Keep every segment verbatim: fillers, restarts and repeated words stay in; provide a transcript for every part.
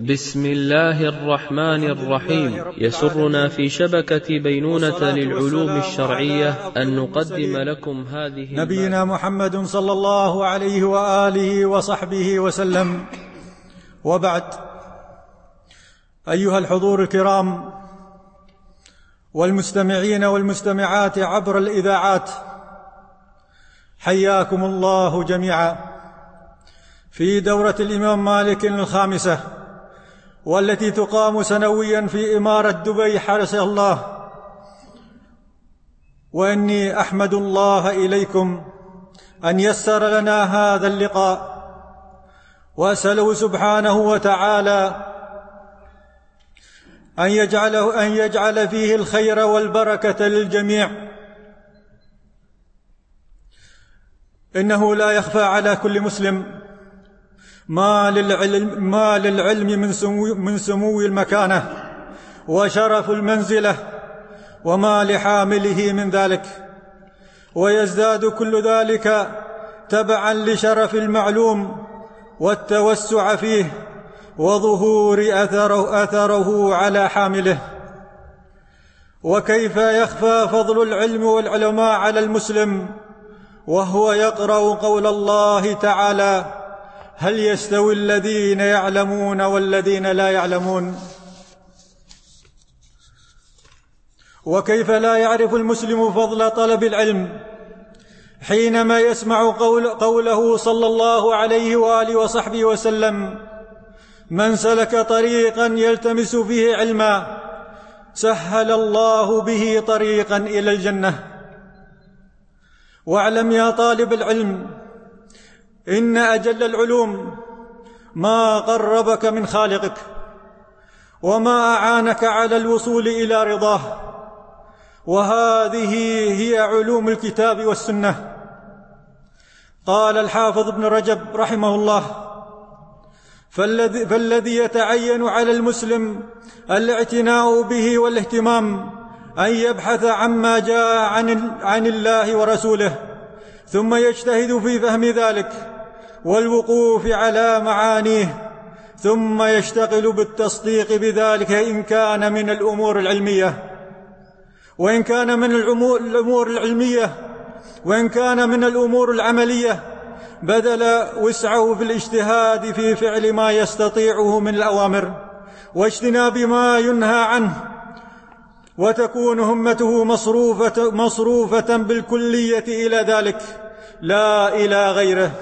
بسم الله الرحمن الرحيم. يسرنا في شبكة بينونة للعلوم الشرعية أن نقدم لكم هذه نبينا محمد صلى الله عليه وآله وصحبه وسلم، وبعد. أيها الحضور الكرام والمستمعين والمستمعات عبر الإذاعات، حياكم الله جميعا في دورة الإمام مالك الخامسة، والتي تقام سنويا في إمارة دبي حرسها الله. وإني أحمد الله إليكم أن يسر لنا هذا اللقاء، وأسأله سبحانه وتعالى أن يجعله أن يجعل فيه الخير والبركة للجميع. إنه لا يخفى على كل مسلم ما للعلم, ما للعلم من, سمو من سمو المكانة وشرف المنزلة، وما لحامله من ذلك، ويزداد كل ذلك تبعا لشرف المعلوم والتوسع فيه وظهور أثره, أثره على حامله. وكيف يخفى فضل العلم والعلماء على المسلم وهو يقرأ قول الله تعالى: هل يستوي الذين يعلمون والذين لا يعلمون؟ وكيف لا يعرف المسلم فضل طلب العلم حينما يسمع قول قوله صلى الله عليه وآله وصحبه وسلم: من سلك طريقا يلتمس فيه علما سهل الله به طريقا إلى الجنة. واعلم يا طالب العلم إن أجل العلوم ما قربك من خالقك وما أعانك على الوصول إلى رضاه، وهذه هي علوم الكتاب والسنة. قال الحافظ ابن رجب رحمه الله: فالذي, فالذي يتعين على المسلم الاعتناء به والاهتمام أن يبحث عما جاء عن, عن الله ورسوله، ثم يجتهد في فهم ذلك والوقوف على معانيه، ثم يشتغل بالتصديق بذلك إن كان من الأمور العلمية وإن كان من الأمور العلمية وإن كان من الأمور العملية، بذل وسعه في الاجتهاد في فعل ما يستطيعه من الأوامر واجتناب ما ينهى عنه، وتكون همته مصروفة, مصروفة بالكلية إلى ذلك لا إلى غيره.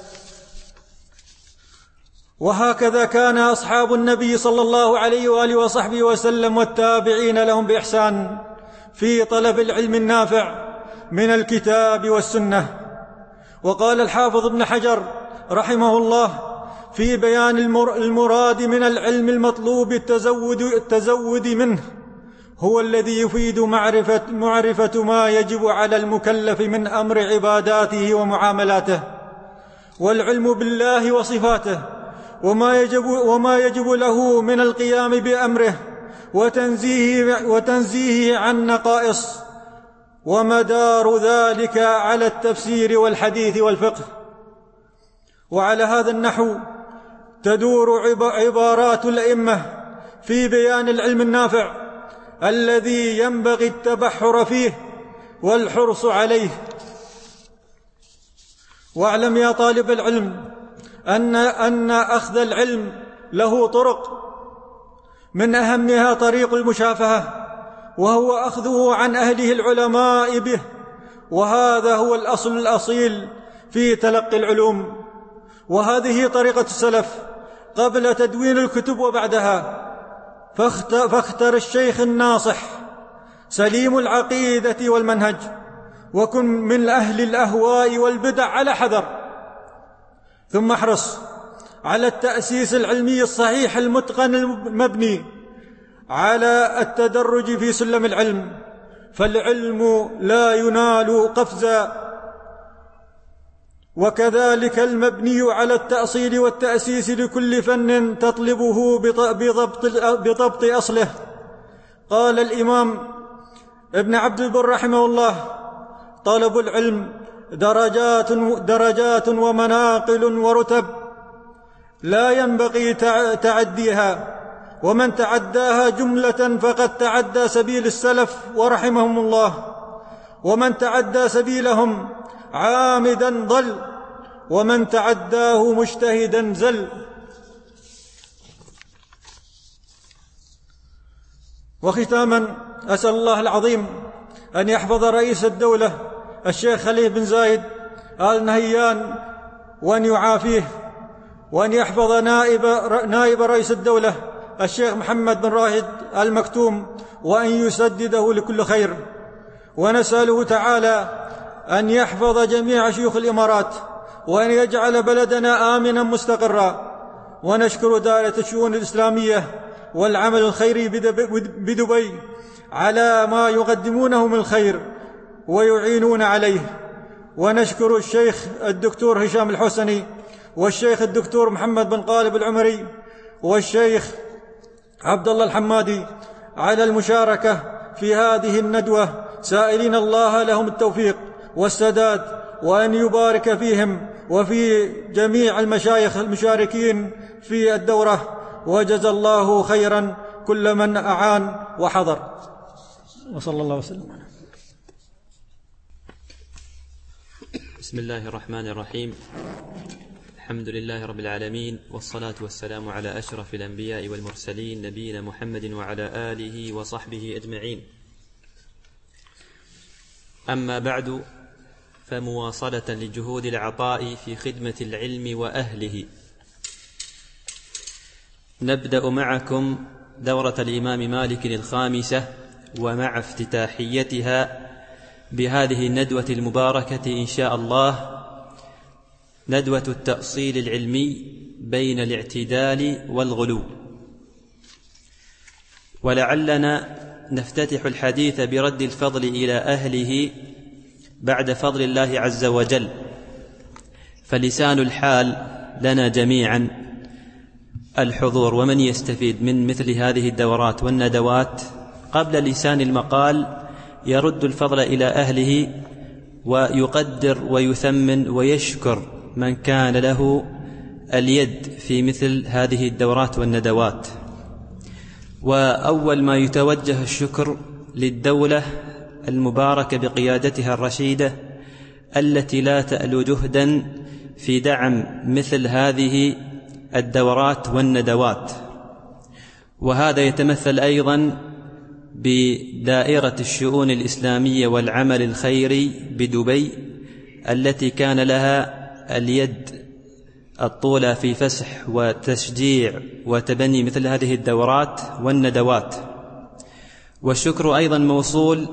وهكذا كان أصحاب النبي صلى الله عليه وآله وصحبه وسلم والتابعين لهم بإحسان في طلب العلم النافع من الكتاب والسنة. وقال الحافظ ابن حجر رحمه الله في بيان المراد من العلم المطلوب التزود, التزود منه: هو الذي يفيد معرفة, معرفة ما يجب على المكلف من أمر عباداته ومعاملاته، والعلم بالله وصفاته، وما يجب, وما يجب له من القيام بأمره وتنزيه, وتنزيه عن نقائص، ومدار ذلك على التفسير والحديث والفقه. وعلى هذا النحو تدور عبارات الأئمة في بيان العلم النافع الذي ينبغي التبحر فيه والحرص عليه. واعلم يا طالب العلم أن, أن أخذ العلم له طرق، من أهمها طريق المشافهة، وهو أخذه عن أهله العلماء به، وهذا هو الأصل الأصيل في تلقي العلوم. وهذه طريقة السلف قبل تدوين الكتب وبعدها. فاختر الشيخ الناصح سليم العقيدة والمنهج، وكن من أهل الأهواء والبدع على حذر، ثم احرص على التأسيس العلمي الصحيح المتقن المبني على التدرج في سلم العلم، فالعلم لا ينال قفزا، وكذلك المبني على التأصيل والتأسيس لكل فن تطلبه بضبط, بضبط أصله. قال الإمام ابن عبد البر رحمه الله: طلب العلم درجات, درجات ومناقل ورتب، لا ينبغي تعديها، ومن تعداها جملة فقد تعدى سبيل السلف ورحمهم الله، ومن تعدى سبيلهم عامدا ضل، ومن تعداه مجتهدا زل. وختاما أسأل الله العظيم أن يحفظ رئيس الدولة الشيخ خليفة بن زايد آل نهيان، وأن يعافيه، وأن يحفظ نائب, نائب رئيس الدولة الشيخ محمد بن راشد آل مكتوم، وأن يسدده لكل خير. ونسأله تعالى أن يحفظ جميع شيوخ الإمارات، وأن يجعل بلدنا آمنا مستقرا. ونشكر دائرة الشؤون الإسلامية والعمل الخيري بدبي على ما يقدمونه من الخير ويعينون عليه. ونشكر الشيخ الدكتور هشام الحسني، والشيخ الدكتور محمد بن قالب العمري، والشيخ عبد الله الحمادي على المشاركة في هذه الندوة، سائلين الله لهم التوفيق والسداد، وأن يبارك فيهم وفي جميع المشايخ المشاركين في الدورة، وجزى الله خيرا كل من أعان وحضر. وصلى الله وسلم. بسم الله الرحمن الرحيم. الحمد لله رب العالمين، والصلاة والسلام على أشرف الأنبياء والمرسلين، نبينا محمد وعلى آله وصحبه أجمعين. أما بعد، فمواصلة لجهود العطاء في خدمة العلم وأهله، نبدأ معكم دورة الإمام مالك الخامسة، ومع افتتاحيتها بهذه الندوة المباركة إن شاء الله، ندوة التأصيل العلمي بين الاعتدال والغلو. ولعلنا نفتتح الحديث برد الفضل إلى أهله بعد فضل الله عز وجل، فلسان الحال لنا جميعا الحضور، ومن يستفيد من مثل هذه الدورات والندوات قبل لسان المقال يرد الفضل إلى أهله، ويقدر ويثمن ويشكر من كان له اليد في مثل هذه الدورات والندوات. وأول ما يتوجه الشكر للدولة المباركة بقيادتها الرشيدة، التي لا تألو جهدا في دعم مثل هذه الدورات والندوات. وهذا يتمثل أيضا بدائرة الشؤون الإسلامية والعمل الخيري بدبي، التي كان لها اليد الطولى في فسح وتشجيع وتبني مثل هذه الدورات والندوات. والشكر أيضا موصول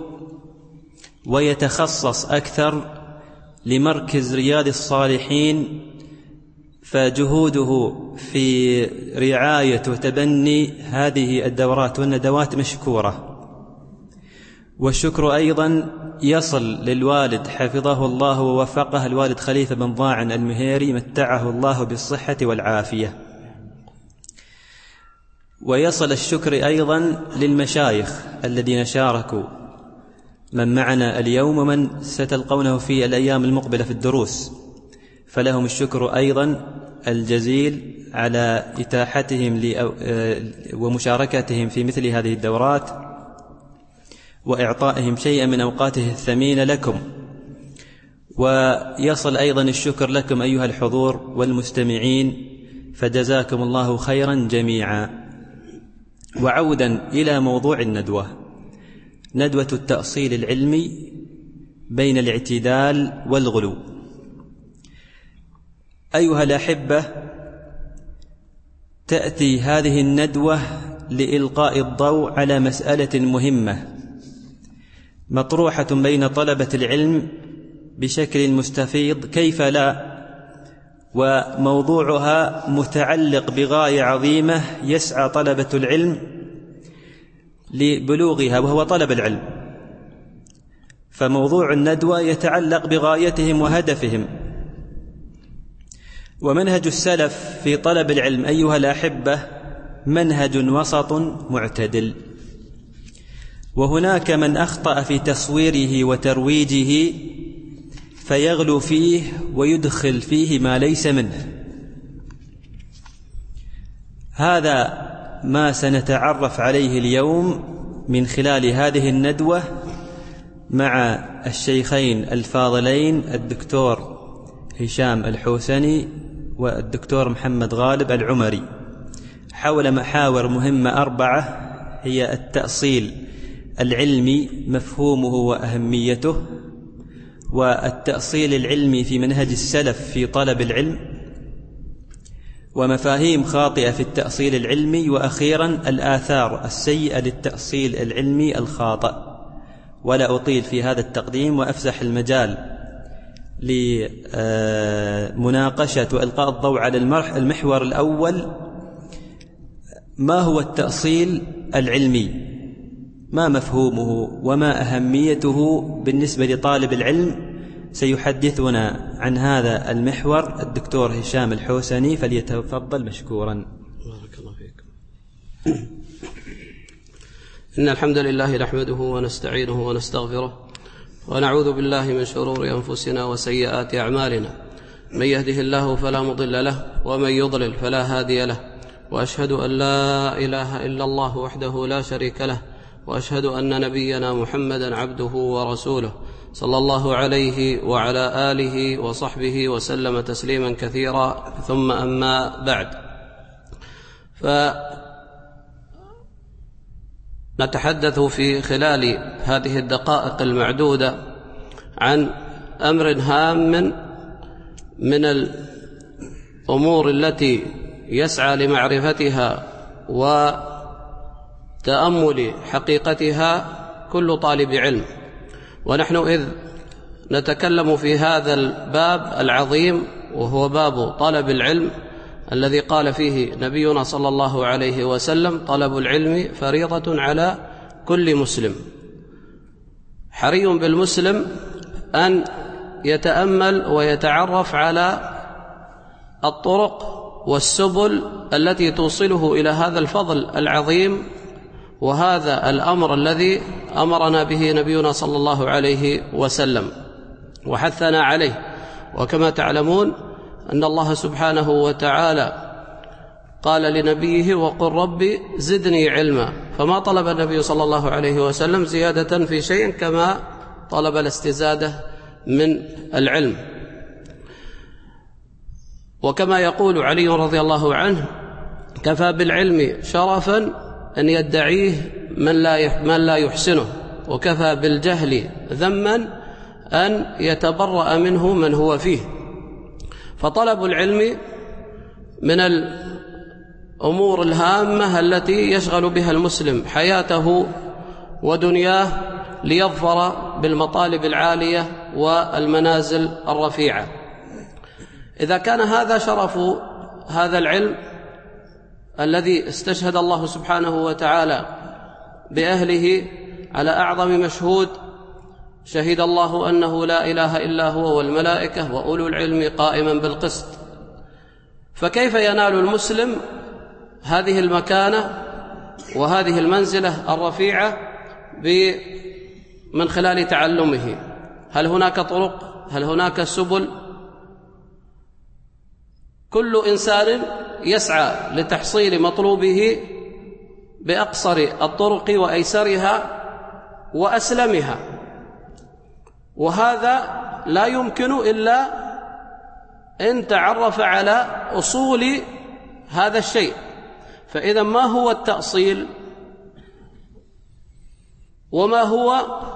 ويتخصص أكثر لمركز رياض الصالحين، فجهوده في رعاية وتبني هذه الدورات والندوات مشكورة. والشكر أيضا يصل للوالد حفظه الله ووفقه، الوالد خليفة بن ضاعن المهيري، متعه الله بالصحة والعافية. ويصل الشكر أيضا للمشايخ الذين شاركوا، من معنا اليوم ومن ستلقونه في الأيام المقبلة في الدروس، فلهم الشكر أيضا الجزيل على إتاحتهم ومشاركتهم في مثل هذه الدورات، وإعطائهم شيئا من أوقاته الثمينة لكم. ويصل أيضا الشكر لكم أيها الحضور والمستمعين، فجزاكم الله خيرا جميعا. وعودا إلى موضوع الندوة، ندوة التأصيل العلمي بين الاعتدال والغلو. أيها الأحبة، تأتي هذه الندوة لإلقاء الضوء على مسألة مهمة مطروحة بين طلبة العلم بشكل مستفيض، كيف لا، وموضوعها متعلق بغاية عظيمة يسعى طلبة العلم لبلوغها، وهو طلب العلم. فموضوع الندوة يتعلق بغايتهم وهدفهم. ومنهج السلف في طلب العلم أيها الأحبة منهج وسط معتدل، وهناك من أخطأ في تصويره وترويجه فيغلو فيه ويدخل فيه ما ليس منه. هذا ما سنتعرف عليه اليوم من خلال هذه الندوة مع الشيخين الفاضلين الدكتور هشام الحوسني والدكتور محمد غالب العمري، حول محاور مهمة أربعة، هي التأصيل العلمي مفهومه وأهميته، والتأصيل العلمي في منهج السلف في طلب العلم، ومفاهيم خاطئة في التأصيل العلمي، وأخيرا الآثار السيئة للتأصيل العلمي الخاطئ. ولا أطيل في هذا التقديم وأفسح المجال لمناقشة وإلقاء الضوء على المحور الأول: ما هو التأصيل العلمي؟ ما مفهومه وما أهميته بالنسبة لطالب العلم؟ سيحدثنا عن هذا المحور الدكتور هشام الحوسني، فليتفضل مشكورا. بارك الله فيكم. إن الحمد لله نحمده ونستعينه ونستغفره ونعوذ بالله من شرور أنفسنا وسيئات أعمالنا، من يهده الله فلا مضل له ومن يضلل فلا هادي له، وأشهد أن لا إله إلا الله وحده لا شريك له، وأشهد أن نبينا محمدا عبده ورسوله صلى الله عليه وعلى آله وصحبه وسلم تسليما كثيرا، ثم أما بعد، فنتحدث في خلال هذه الدقائق المعدودة عن أمر هام من الأمور التي يسعى لمعرفتها وتأمل حقيقتها كل طالب علم. ونحن إذ نتكلم في هذا الباب العظيم، وهو باب طلب العلم، الذي قال فيه نبينا صلى الله عليه وسلم: طلب العلم فريضة على كل مسلم. حري بالمسلم أن يتأمل ويتعرف على الطرق والسبل التي توصله إلى هذا الفضل العظيم، وهذا الأمر الذي أمرنا به نبينا صلى الله عليه وسلم وحثنا عليه. وكما تعلمون أن الله سبحانه وتعالى قال لنبيه: وقل ربي زدني علما، فما طلب النبي صلى الله عليه وسلم زيادة في شيء كما طلب الاستزادة من العلم. وكما يقول علي رضي الله عنه: كفى بالعلم شرفا أن يدعيه من لا من لا يحسنه، وكفى بالجهل ذما أن يتبرأ منه من هو فيه. فطلب العلم من الأمور الهامة التي يشغل بها المسلم حياته ودنياه ليظفر بالمطالب العالية والمنازل الرفيعة. إذا كان هذا شرف هذا العلم الذي استشهد الله سبحانه وتعالى بأهله على أعظم مشهود: شهد الله أنه لا إله إلا هو والملائكة وأولو العلم قائما بالقسط. فكيف ينال المسلم هذه المكانة وهذه المنزلة الرفيعة من خلال تعلمه؟ هل هناك طرق؟ هل هناك سبل؟ كل إنسان يسعى لتحصيل مطلوبه بأقصر الطرق وأيسرها وأسلمها، وهذا لا يمكن إلا إن تعرف على أصول هذا الشيء. فإذا ما هو التأصيل؟ وما هو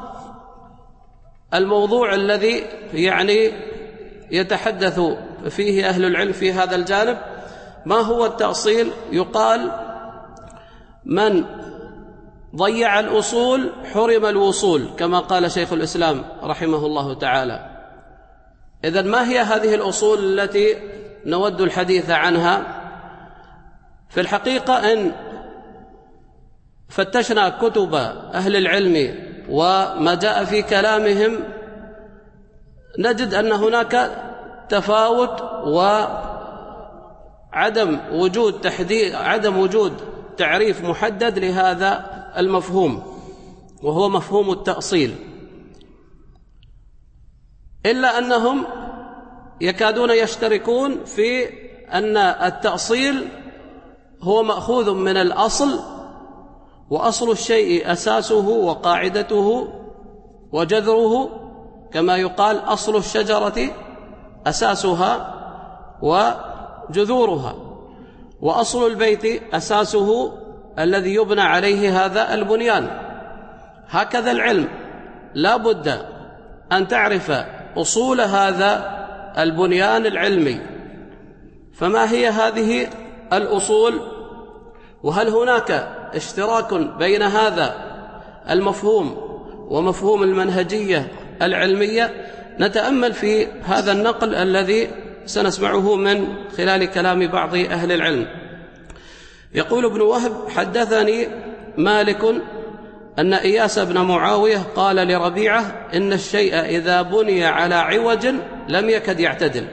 الموضوع الذي يعني يتحدث فيه أهل العلم في هذا الجانب؟ ما هو التأصيل؟ يقال: من ضيع الأصول حرم الوصول، كما قال شيخ الإسلام رحمه الله تعالى. إذن ما هي هذه الأصول التي نود الحديث عنها؟ في الحقيقة إن فتشنا كتب أهل العلم وما جاء في كلامهم نجد أن هناك تفاوت وعدم وجود تحديد عدم وجود تعريف محدد لهذا المفهوم، وهو مفهوم التأصيل، إلا أنهم يكادون يشتركون في أن التأصيل هو مأخوذ من الأصل، وأصل الشيء أساسه وقاعدته وجذره، كما يقال أصل الشجرة أساسها وجذورها، وأصل البيت أساسه الذي يبنى عليه هذا البنيان. هكذا العلم لا بد أن تعرف أصول هذا البنيان العلمي. فما هي هذه الأصول؟ وهل هناك اشتراك بين هذا المفهوم ومفهوم المنهجية العلمية؟ نتأمل في هذا النقل الذي سنسمعه من خلال كلام بعض أهل العلم. يقول ابن وهب: حدثني مالك أن إياس بن معاوية قال لربيعة: إن الشيء إذا بني على عوج لم يكد يعتدل.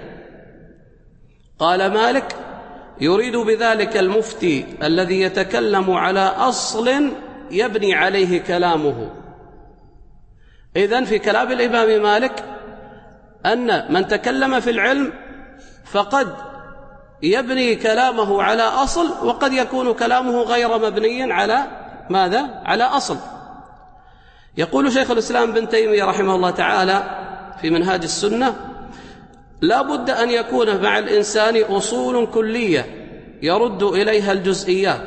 قال مالك: يريد بذلك المفتي الذي يتكلم على أصل يبني عليه كلامه. إذن في كلام الإمام مالك أن من تكلم في العلم فقد يبني كلامه على أصل، وقد يكون كلامه غير مبني على ماذا؟ على أصل. يقول شيخ الإسلام بن تيمية رحمه الله تعالى في منهاج السنة: لا بد أن يكون مع الإنسان أصول كلية يرد إليها الجزئيات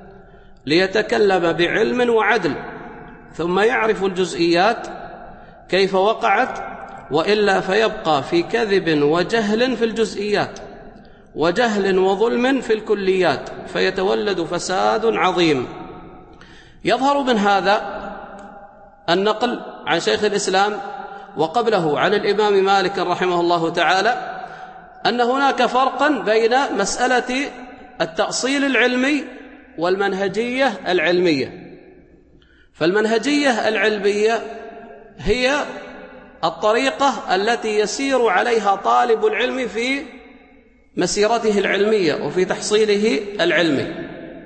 ليتكلم بعلم وعدل، ثم يعرف الجزئيات كيف وقعت، وإلا فيبقى في كذب وجهل في الجزئيات، وجهل وظلم في الكليات، فيتولد فساد عظيم. يظهر من هذا النقل عن شيخ الإسلام وقبله عن الإمام مالك رحمه الله تعالى أن هناك فرقا بين مسألة التأصيل العلمي والمنهجية العلمية. فالمنهجية العلمية هي الطريقة التي يسير عليها طالب العلم في مسيرته العلمية وفي تحصيله العلمي.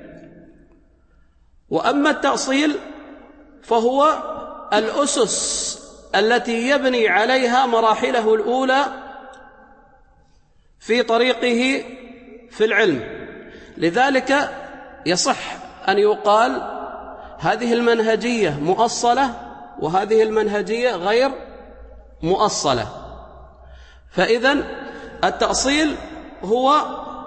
وأما التأصيل فهو الأسس التي يبني عليها مراحله الأولى في طريقه في العلم. لذلك يصح أن يقال هذه المنهجية مؤصلة وهذه المنهجية غير مؤصلة. فإذن التأصيل هو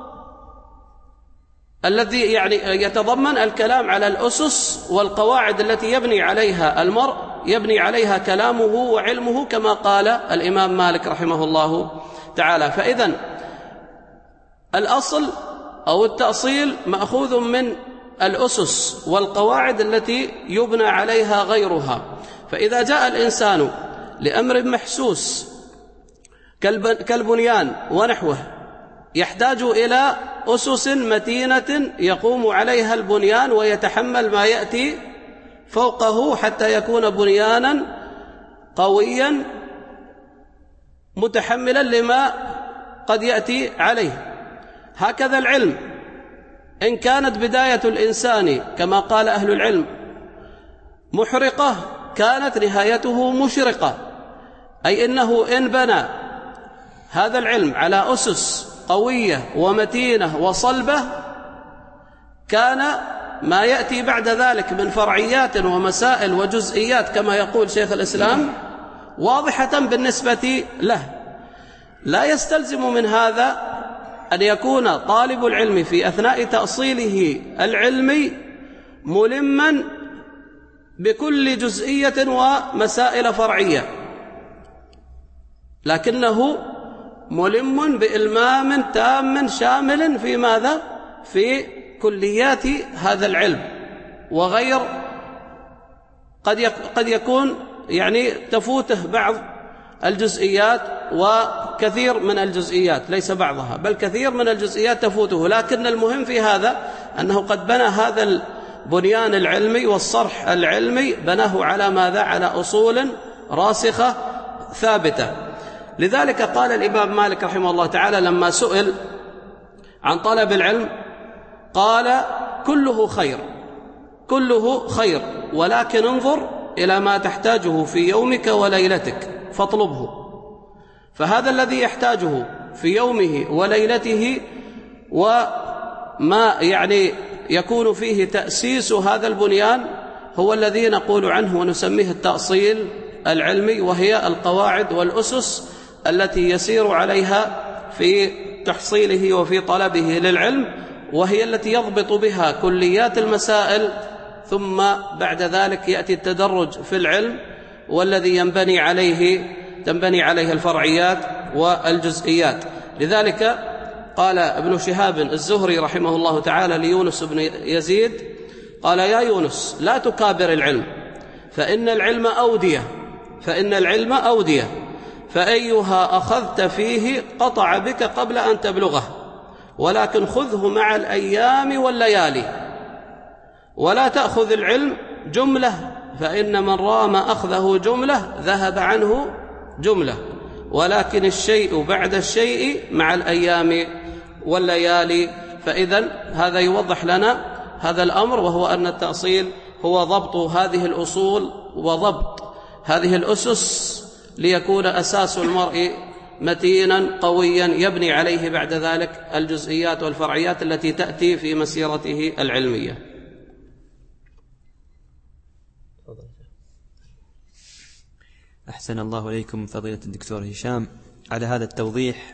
الذي يعني يتضمن الكلام على الأسس والقواعد التي يبني عليها المرء، يبني عليها كلامه وعلمه، كما قال الإمام مالك رحمه الله تعالى. فإذن الأصل أو التأصيل مأخوذ من الأسس والقواعد التي يبنى عليها غيرها. فإذا جاء الإنسان لأمر محسوس كالبنيان ونحوه يحتاج إلى أسس متينة يقوم عليها البنيان ويتحمل ما يأتي فوقه حتى يكون بنيانا قويا متحملا لما قد يأتي عليه. هكذا العلم، إن كانت بداية الإنسان كما قال أهل العلم محرقة، كانت نهايته مشرقة، أي إنه إن بنى هذا العلم على أسس قوية ومتينة وصلبة كان ما يأتي بعد ذلك من فرعيات ومسائل وجزئيات كما يقول شيخ الإسلام واضحة بالنسبة له. لا يستلزم من هذا أن يكون طالب العلم في أثناء تأصيله العلمي ملما بكل جزئية ومسائل فرعية، لكنه ملم بإلمام تام شامل في ماذا؟ في كليات هذا العلم، وغير قد قد يكون يعني تفوته بعض الجزئيات، وكثير من الجزئيات ليس بعضها بل كثير من الجزئيات تفوته. لكن المهم في هذا أنه قد بنى هذا البنيان العلمي والصرح العلمي بناه على ماذا؟ على أصول راسخة ثابتة. لذلك قال الإمام مالك رحمه الله تعالى لما سئل عن طلب العلم قال: كله خير، كله خير، ولكن انظر إلى ما تحتاجه في يومك وليلتك فاطلبه. فهذا الذي يحتاجه في يومه وليلته ما يعني يكون فيه تأسيس هذا البنيان هو الذي نقول عنه ونسميه التأصيل العلمي، وهي القواعد والأسس التي يسير عليها في تحصيله وفي طلبه للعلم، وهي التي يضبط بها كليات المسائل، ثم بعد ذلك يأتي التدرج في العلم والذي ينبني عليه تنبني عليه الفرعيات والجزئيات. لذلك قال ابن شهاب الزهري رحمه الله تعالى ليونس بن يزيد، قال: يا يونس لا تكابر العلم، فإن العلم أودية فإن العلم أودية فأيها أخذت فيه قطع بك قبل أن تبلغه، ولكن خذه مع الأيام والليالي، ولا تأخذ العلم جملة، فإن من رام أخذه جملة ذهب عنه جملة، ولكن الشيء بعد الشيء مع الأيام والليالي. فإذن هذا يوضح لنا هذا الأمر، وهو أن التأصيل هو ضبط هذه الأصول وضبط هذه الأسس ليكون أساس المرء متينا قويا يبني عليه بعد ذلك الجزئيات والفرعيات التي تأتي في مسيرته العلمية. أحسن الله إليكم فضيلة الدكتور هشام على هذا التوضيح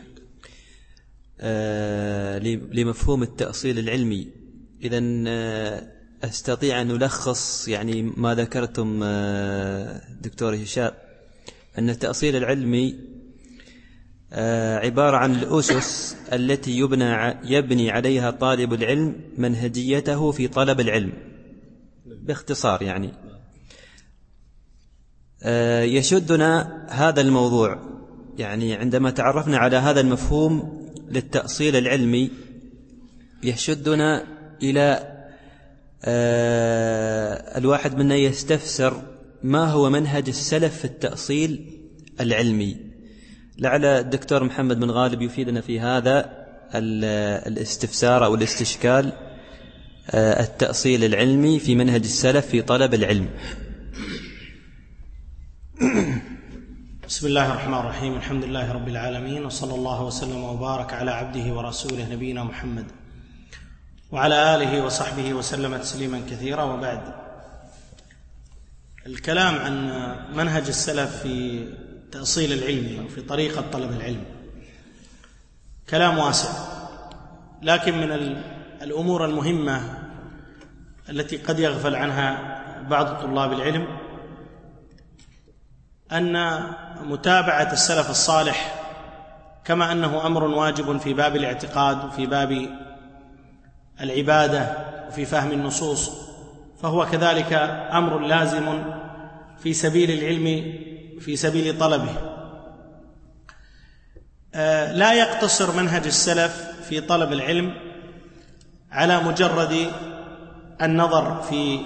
آه لمفهوم التأصيل العلمي. إذن آه أستطيع أن ألخص يعني ما ذكرتم آه دكتور هشام، أن التأصيل العلمي آه عبارة عن الأسس التي يبنى يبني عليها طالب العلم منهجيته في طلب العلم. باختصار يعني آه يشدنا هذا الموضوع، يعني عندما تعرفنا على هذا المفهوم للتأصيل العلمي يشدنا إلى آه الواحد منا يستفسر ما هو منهج السلف في التأصيل العلمي. لعل الدكتور محمد بن غالب يفيدنا في هذا الاستفسار أو الاستشكال، آه التأصيل العلمي في منهج السلف في طلب العلم. بسم الله الرحمن الرحيم، الحمد لله رب العالمين، وصلى الله وسلم وبارك على عبده ورسوله نبينا محمد وعلى آله وصحبه وسلم تسليما كثيرا. وبعد، الكلام عن منهج السلف في تأصيل العلم أو في طريقة طلب العلم كلام واسع، لكن من الأمور المهمة التي قد يغفل عنها بعض طلاب العلم أن متابعة السلف الصالح كما أنه أمر واجب في باب الاعتقاد وفي باب العبادة وفي فهم النصوص، فهو كذلك أمر لازم في سبيل العلم في سبيل طلبه. لا يقتصر منهج السلف في طلب العلم على مجرد النظر في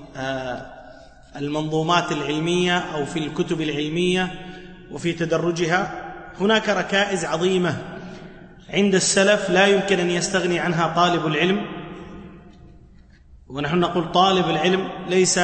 المنظومات العلمية أو في الكتب العلمية وفي تدرجها. هناك ركائز عظيمة عند السلف لا يمكن أن يستغني عنها طالب العلم، ونحن نقول طالب العلم ليس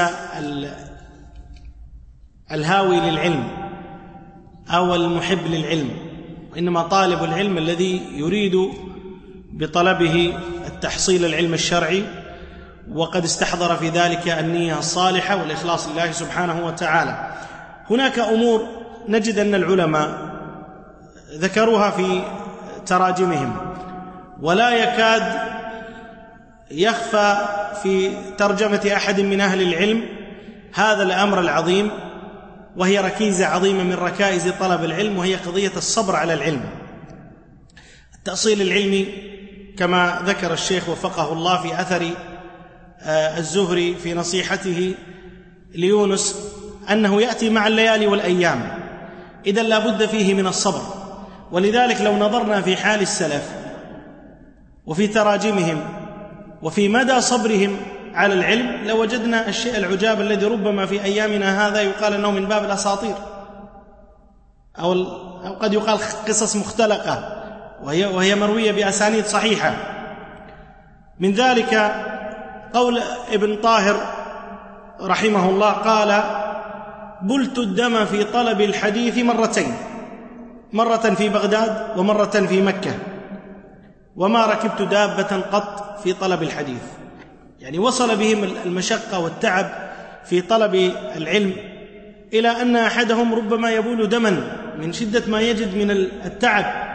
الهاوي للعلم أو المحب للعلم، وإنما طالب العلم الذي يريد بطلبه التحصيل العلم الشرعي، وقد استحضر في ذلك النية الصالحة والإخلاص لله سبحانه وتعالى. هناك أمور نجد أن العلماء ذكروها في تراجمهم، ولا يكاد يخفى في ترجمة أحد من أهل العلم هذا الأمر العظيم، وهي ركيزة عظيمة من ركائز طلب العلم، وهي قضية الصبر على العلم. التأصيل العلمي كما ذكر الشيخ وفقه الله في أثر الزهري في نصيحته ليونس أنه يأتي مع الليالي والأيام، إذن لا بد فيه من الصبر. ولذلك لو نظرنا في حال السلف وفي تراجمهم وفي مدى صبرهم على العلم لوجدنا الشيء العجاب الذي ربما في أيامنا هذا يقال أنه من باب الأساطير، أو قد يقال قصص مختلقة وهي, وهي مروية بأسانيد صحيحة. من ذلك قول ابن طاهر رحمه الله قال: بلت الدم في طلب الحديث مرتين، مرة في بغداد ومرة في مكة، وما ركبت دابة قط في طلب الحديث. يعني وصل بهم المشقة والتعب في طلب العلم إلى أن أحدهم ربما يبول دما من شدة ما يجد من التعب.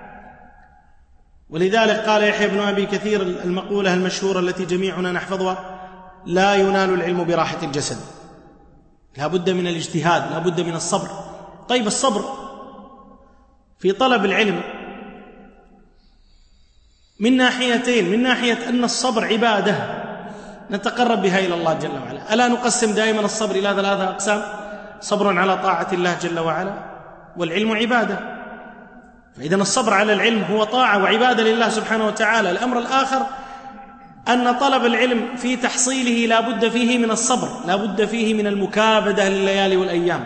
ولذلك قال يحيى بن أبي كثير المقولة المشهورة التي جميعنا نحفظها: لا ينال العلم براحة الجسد، لا بد من الاجتهاد، لا بد من الصبر. طيب الصبر في طلب العلم من ناحيتين: من ناحية أن الصبر عبادة نتقرب بها إلى الله جل وعلا. ألا نقسم دائما الصبر إلى ثلاثة أقسام: صبر على طاعة الله جل وعلا، والعلم عبادة، فإذن الصبر على العلم هو طاعة وعبادة لله سبحانه وتعالى. الأمر الآخر أن طلب العلم في تحصيله لا بد فيه من الصبر، لا بد فيه من المكابدة لليالي والأيام.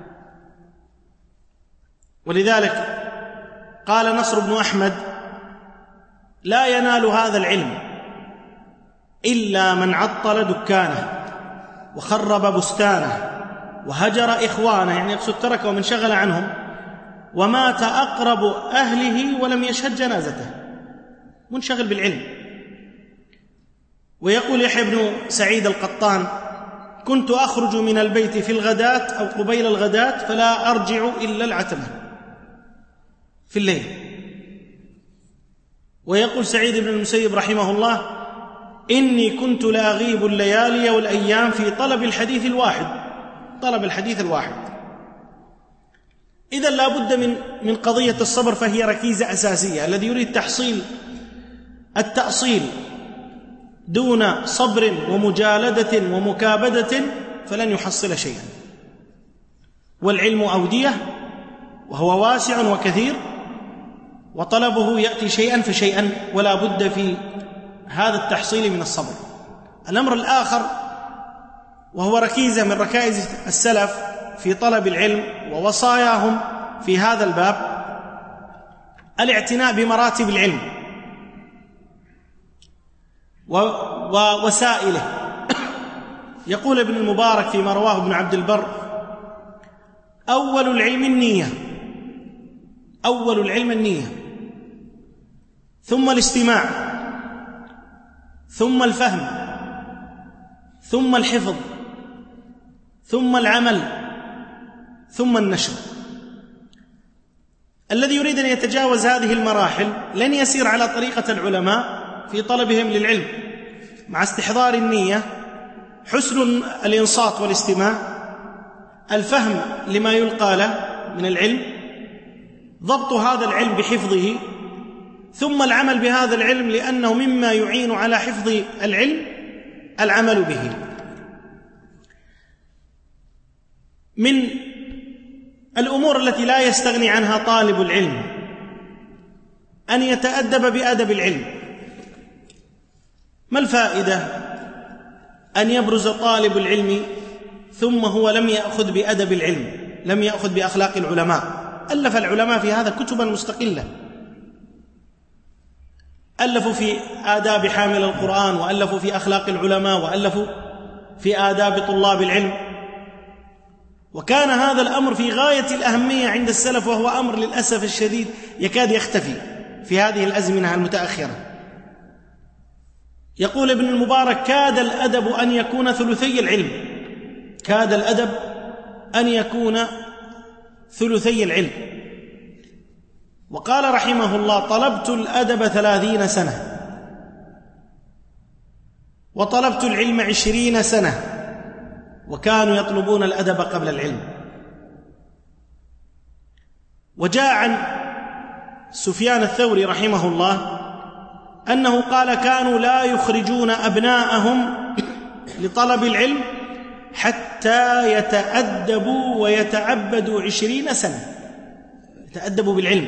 ولذلك قال نصر بن أحمد: لا ينال هذا العلم إلا من عطل دكانه وخرب بستانه وهجر إخوانه، يعني يقصد تركه ومن شغل عنهم، ومات أقرب أهله ولم يشهد جنازته، منشغل بالعلم. ويقول يحيى بن سعيد القطان: كنت أخرج من البيت في الغداة أو قبيل الغداة فلا أرجع إلا العتمة في الليل. ويقول سعيد بن المسيب رحمه الله: إني كنت لأغيب الليالي والأيام في طلب الحديث الواحد، طلب الحديث الواحد. إذن لا بد من من قضية الصبر، فهي ركيزة أساسية. الذي يريد تحصيل التأصيل دون صبر ومجالدة ومكابدة فلن يحصل شيئا. والعلم أودية وهو واسع وكثير، وطلبه يأتي شيئا فشيئا، ولا بد في هذا التحصيل من الصبر. الأمر الآخر وهو ركيزة من ركائز السلف في طلب العلم ووصاياهم في هذا الباب: الاعتناء بمراتب العلم ووسائله. يقول ابن المبارك فيما رواه ابن عبد البر: أول العلم النية، أول العلم النية، ثم الاستماع، ثم الفهم، ثم الحفظ، ثم العمل، ثم النشر. الذي يريد أن يتجاوز هذه المراحل لن يسير على طريقة العلماء في طلبهم للعلم، مع استحضار النية، حسن الإنصات والاستماع، الفهم لما يلقى له من العلم، ضبط هذا العلم بحفظه، ثم العمل بهذا العلم، لأنه مما يعين على حفظ العلم العمل به. من الأمور التي لا يستغني عنها طالب العلم أن يتأدب بأدب العلم. ما الفائدة أن يبرز طالب العلم ثم هو لم يأخذ بأدب العلم، لم يأخذ بأخلاق العلماء؟ ألف العلماء في هذا كتبا مستقلة، ألفوا في آداب حامل القرآن، وألفوا في أخلاق العلماء، وألفوا في آداب طلاب العلم. وكان هذا الأمر في غاية الأهمية عند السلف، وهو أمر للأسف الشديد يكاد يختفي في هذه الأزمنة المتأخرة. يقول ابن المبارك: كاد الأدب أن يكون ثلثي العلم، كاد الأدب أن يكون ثلثي العلم. وقال رحمه الله: طلبت الأدب ثلاثين سنة، وطلبت العلم عشرين سنة، وكانوا يطلبون الأدب قبل العلم. وجاء عن سفيان الثوري رحمه الله أنه قال: كانوا لا يخرجون أبناءهم لطلب العلم حتى يتأدبوا ويتعبدوا عشرين سنة، يتأدبوا بالعلم.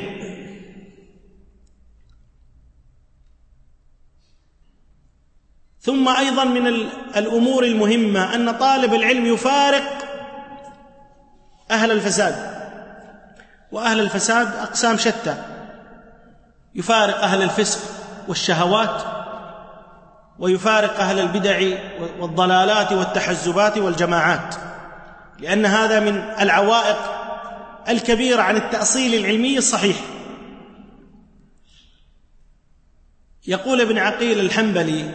ثم أيضا من الأمور المهمة أن طالب العلم يفارق أهل الفساد، وأهل الفساد أقسام شتى، يفارق أهل الفسق والشهوات، ويفارق أهل البدع والضلالات والتحزبات والجماعات، لأن هذا من العوائق الكبيرة عن التأصيل العلمي الصحيح. يقول ابن عقيل الحنبلي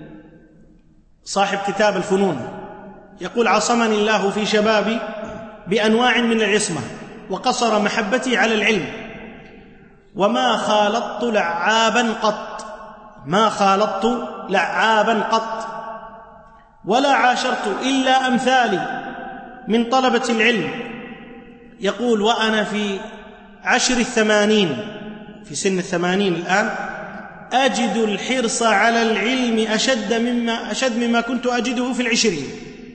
صاحب كتاب الفنون، يقول: عصمني الله في شبابي بأنواع من العصمة وقصر محبتي على العلم، وما خالطت لعابا قط ما خالطت لعابا قط ولا عاشرت إلا أمثالي من طلبة العلم. يقول: وأنا في عشر الثمانين، في سن الثمانين الآن، أجد الحرص على العلم أشد مما, أشد مما كنت أجده في العشرين.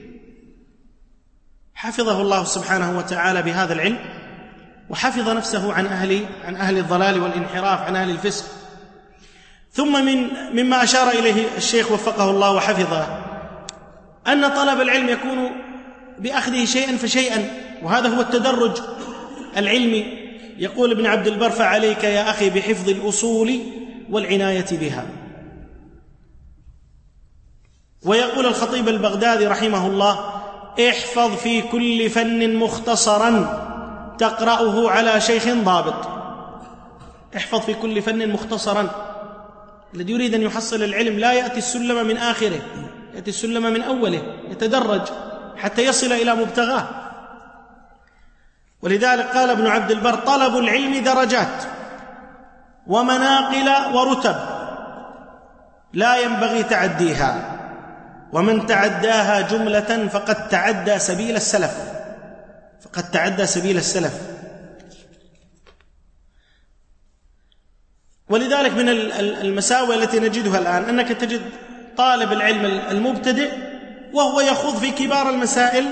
حفظه الله سبحانه وتعالى بهذا العلم، وحفظ نفسه عن أهل, عن أهل الضلال والانحراف، عن أهل الفسق. ثم من مما أشار إليه الشيخ وفقه الله وحفظه أن طلب العلم يكون بأخذه شيئا فشيئا، وهذا هو التدرج العلمي. يقول ابن عبد البر: فعليك يا أخي بحفظ الأصول والعناية بها. ويقول الخطيب البغدادي رحمه الله: احفظ في كل فن مختصرا تقرأه على شيخ ضابط. احفظ في كل فن مختصرا. الذي يريد أن يحصل العلم لا يأتي السلم من آخره، يأتي السلم من أوله، يتدرج حتى يصل إلى مبتغاه. ولذلك قال ابن عبد البر: طلب العلم درجات ومناقل ورتب لا ينبغي تعديها، ومن تعداها جملة فقد تعدى سبيل السلف فقد تعدى سبيل السلف. ولذلك من المساوئ التي نجدها الآن أنك تجد طالب العلم المبتدئ وهو يخوض في كبار المسائل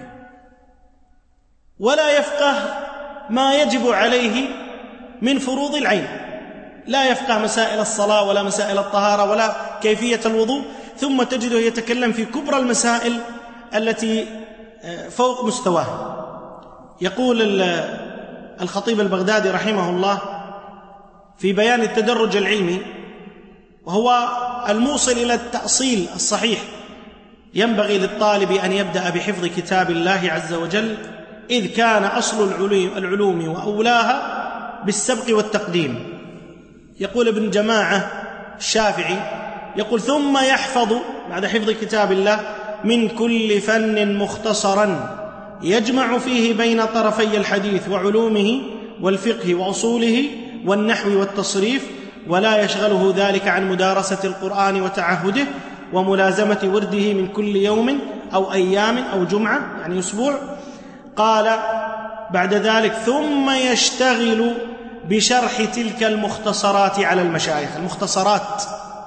ولا يفقه ما يجب عليه من فروض العين، لا يفقه مسائل الصلاة ولا مسائل الطهارة ولا كيفية الوضوء، ثم تجده يتكلم في كبرى المسائل التي فوق مستواه. يقول الخطيب البغدادي رحمه الله في بيان التدرج العلمي، وهو الموصل إلى التأصيل الصحيح: ينبغي للطالب أن يبدأ بحفظ كتاب الله عز وجل، إذ كان أصل العلوم وأولاها بالسبق والتقديم. يقول ابن جماعة الشافعي: يقول: ثم يحفظ بعد حفظ كتاب الله من كل فن مختصرا يجمع فيه بين طرفي الحديث وعلومه والفقه وأصوله والنحو والتصريف، ولا يشغله ذلك عن مدارسة القرآن وتعهده وملازمة ورده من كل يوم أو أيام أو جمعة، يعني أسبوع. قال بعد ذلك: ثم يشتغل بشرح تلك المختصرات على المشايخ. المختصرات،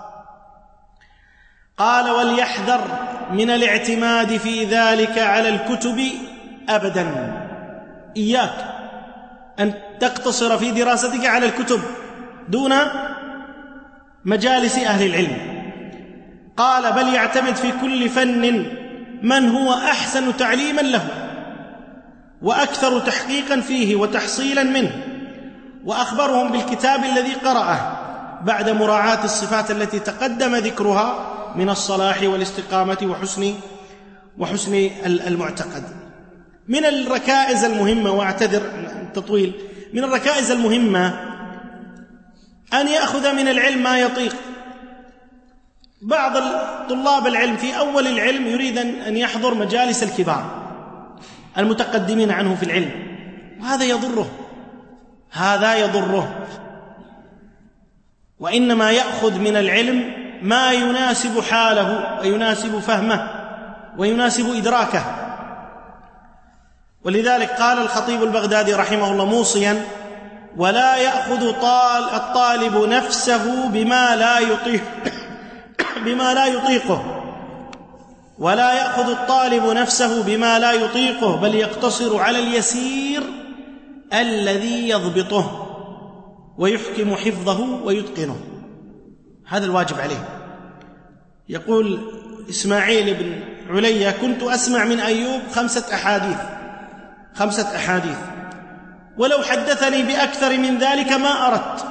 قال: وليحذر من الاعتماد في ذلك على الكتب أبدا. إياك أن تقتصر في دراستك على الكتب دون مجالس أهل العلم. قال: بل يعتمد في كل فن من هو أحسن تعليما له وأكثر تحقيقا فيه وتحصيلا منه، وأخبرهم بالكتاب الذي قرأه بعد مراعاة الصفات التي تقدم ذكرها من الصلاح والاستقامة وحسن وحسن المعتقد. من الركائز المهمة، واعتذر التطويل، من الركائز المهمة أن يأخذ من العلم ما يطيق. بعض طلاب العلم في أول العلم يريد أن يحضر مجالس الكبار المتقدمين عنه في العلم، وهذا يضره هذا يضره وإنما يأخذ من العلم ما يناسب حاله ويناسب فهمه ويناسب إدراكه. ولذلك قال الخطيب البغدادي رحمه الله موصيا: ولا يأخذ طال الطالب نفسه بما لا يطيق بما لا يطيقه ولا يأخذ الطالب نفسه بما لا يطيقه بل يقتصر على اليسير الذي يضبطه ويحكم حفظه ويتقنه. هذا الواجب عليه. يقول إسماعيل بن عليا: كنت أسمع من أيوب خمسة أحاديث خمسة أحاديث ولو حدثني بأكثر من ذلك ما أردت.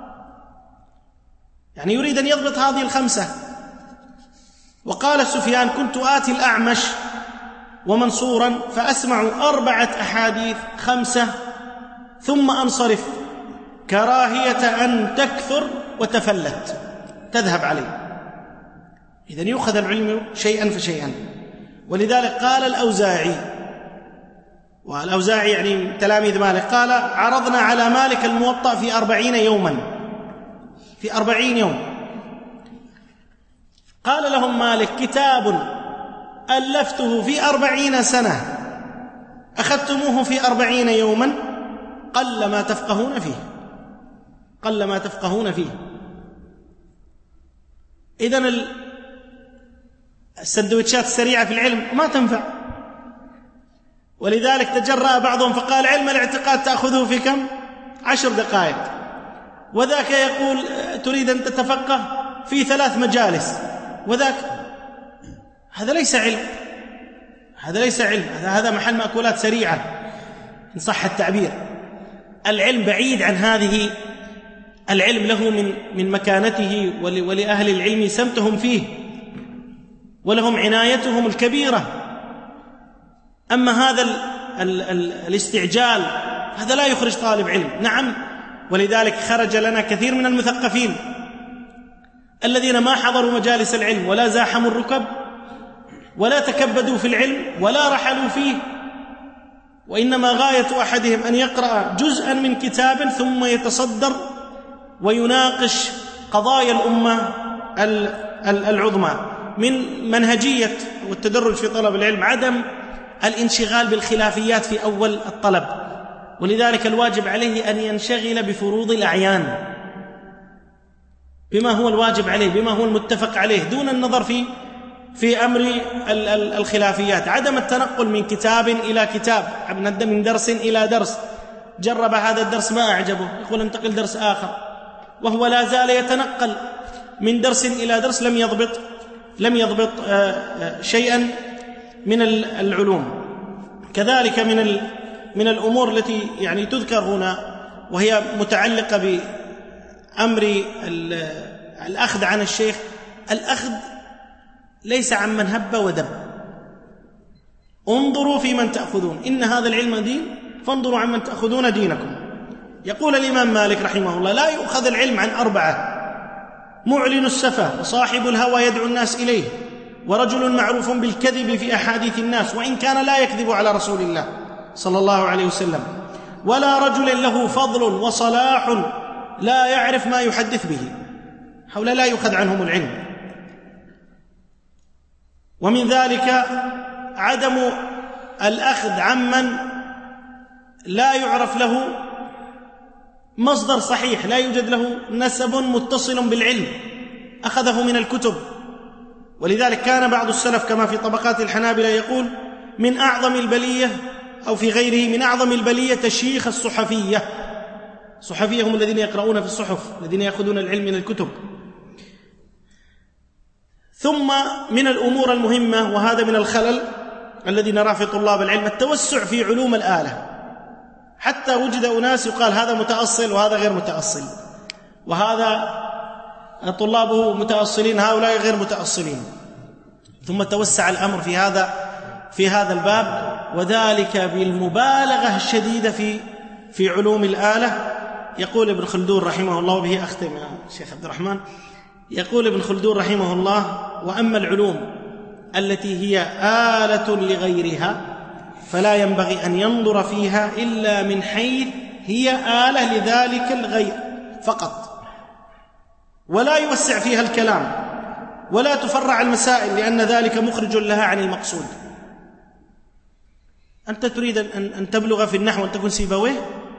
يعني يريد أن يضبط هذه الخمسة. وقال سفيان: كنت آتي الأعمش ومنصورا فأسمع أربعة أحاديث خمسة ثم أنصرف كراهية أن تكثر وتفلت. تذهب عليه. إذن يؤخذ العلم شيئا فشيئا. ولذلك قال الأوزاعي، والأوزاعي يعني تلاميذ مالك، قال عرضنا على مالك الموطأ في أربعين يوما، في أربعين يوم. قال لهم مالك كتاب ألفته في أربعين سنة أخذتموه في أربعين يوما، قل ما تفقهون فيه، قل ما تفقهون فيه. إذن السندويتشات السريعة في العلم ما تنفع. ولذلك تجرأ بعضهم فقال علم الاعتقاد تأخذه في كم؟ عشر دقائق، وذاك يقول تريد أن تتفقه في ثلاث مجالس، وذاك هذا ليس علم، هذا ليس علم، هذا محل مأكولات سريعة إن صح التعبير. العلم بعيد عن هذه. العلم له من من مكانته، ولأهل العلم سمتهم فيه ولهم عنايتهم الكبيرة. أما هذا ال ال ال الاستعجال هذا لا يخرج طالب علم. نعم، ولذلك خرج لنا كثير من المثقفين الذين ما حضروا مجالس العلم ولا زاحموا الركب ولا تكبدوا في العلم ولا رحلوا فيه، وإنما غاية أحدهم أن يقرأ جزءا من كتاب ثم يتصدر ويناقش قضايا الأمة العظمى. من منهجية والتدرج في طلب العلم عدم الانشغال بالخلافيات في أول الطلب، ولذلك الواجب عليه أن ينشغل بفروض الأعيان، بما هو الواجب عليه، بما هو المتفق عليه، دون النظر في في أمر الخلافيات. عدم التنقل من كتاب إلى كتاب، من درس إلى درس، جرب هذا الدرس ما أعجبه يقول انتقل درس آخر، وهو لا زال يتنقل من درس إلى درس، لم يضبط لم يضبط شيئا من العلوم. كذلك من من الأمور التي يعني تذكر هنا وهي متعلقة بأمر الأخذ عن الشيخ، الأخذ ليس عن من هب ودب. انظروا في من تأخذون، إن هذا العلم دين فانظروا عن من تأخذون دينكم. يقول الإمام مالك رحمه الله لا يؤخذ العلم عن أربعة: معلن السفة، وصاحب الهوى يدعو الناس إليه، ورجل معروف بالكذب في أحاديث الناس وإن كان لا يكذب على رسول الله صلى الله عليه وسلم، ولا رجل له فضل وصلاح لا يعرف ما يحدث به. هؤلاء لا يؤخذ عنهم العلم. ومن ذلك عدم الأخذ عمن لا يعرف له مصدر صحيح، لا يوجد له نسب متصل بالعلم، أخذه من الكتب. ولذلك كان بعض السلف كما في طبقات الحنابلة يقول من أعظم البلية، أو في غيره من أعظم البلية تشيخ الصحفية. الصحفية هم الذين يقرؤون في الصحف، الذين يأخذون العلم من الكتب. ثم من الأمور المهمة، وهذا من الخلل الذي نراه في طلاب العلم، التوسع في علوم الآلة، حتى وجد أناس يقال هذا متأصل وهذا غير متأصل، وهذا طلابه متأصلين هؤلاء غير متأصلين. ثم توسع الأمر في هذا في هذا الباب، وذلك بالمبالغة الشديدة في في علوم الآلة. يقول ابن خلدون رحمه الله، وبه أختم يا شيخ عبد الرحمن، يقول ابن خلدون رحمه الله: وأما العلوم التي هي آلة لغيرها فلا ينبغي أن ينظر فيها إلا من حيث هي آلة لذلك الغير فقط، ولا يوسع فيها الكلام، ولا تفرع المسائل، لأن ذلك مخرج لها عن المقصود. أنت تريد أن تبلغ في النحو أن تكون سيبويه،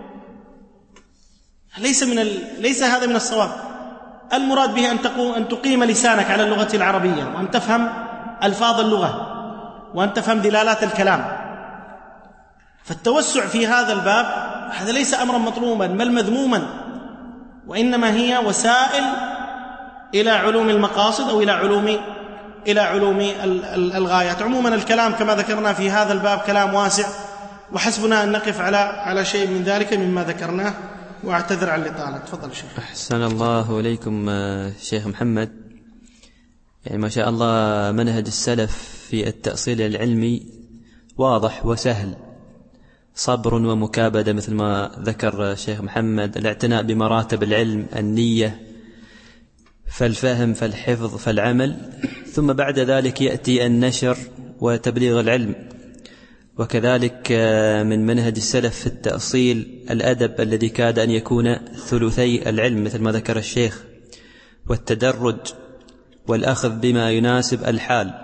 ليس من ال... ليس هذا من الصواب. المراد به أن تقوم أن تقيم لسانك على اللغة العربية، وأن تفهم ألفاظ اللغة، وأن تفهم دلالات الكلام. فالتوسع في هذا الباب هذا ليس أمرا مطلوبا بل مذموما، وإنما هي وسائل إلى علوم المقاصد أو إلى علوم إلى علوم الغايات. عموما الكلام كما ذكرنا في هذا الباب كلام واسع، وحسبنا أن نقف على على شيء من ذلك مما ذكرناه، وأعتذر عن الإطالة. تفضل شيخ. أحسن الله إليكم شيخ محمد. يعني ما شاء الله منهج السلف في التأصيل العلمي واضح وسهل، صبر ومكابدة مثل ما ذكر شيخ محمد، الاعتناء بمراتب العلم، النية فالفهم فالحفظ فالعمل، ثم بعد ذلك يأتي النشر وتبليغ العلم. وكذلك من منهج السلف في التأصيل الأدب الذي كاد أن يكون ثلثي العلم مثل ما ذكر الشيخ، والتدرج والأخذ بما يناسب الحال.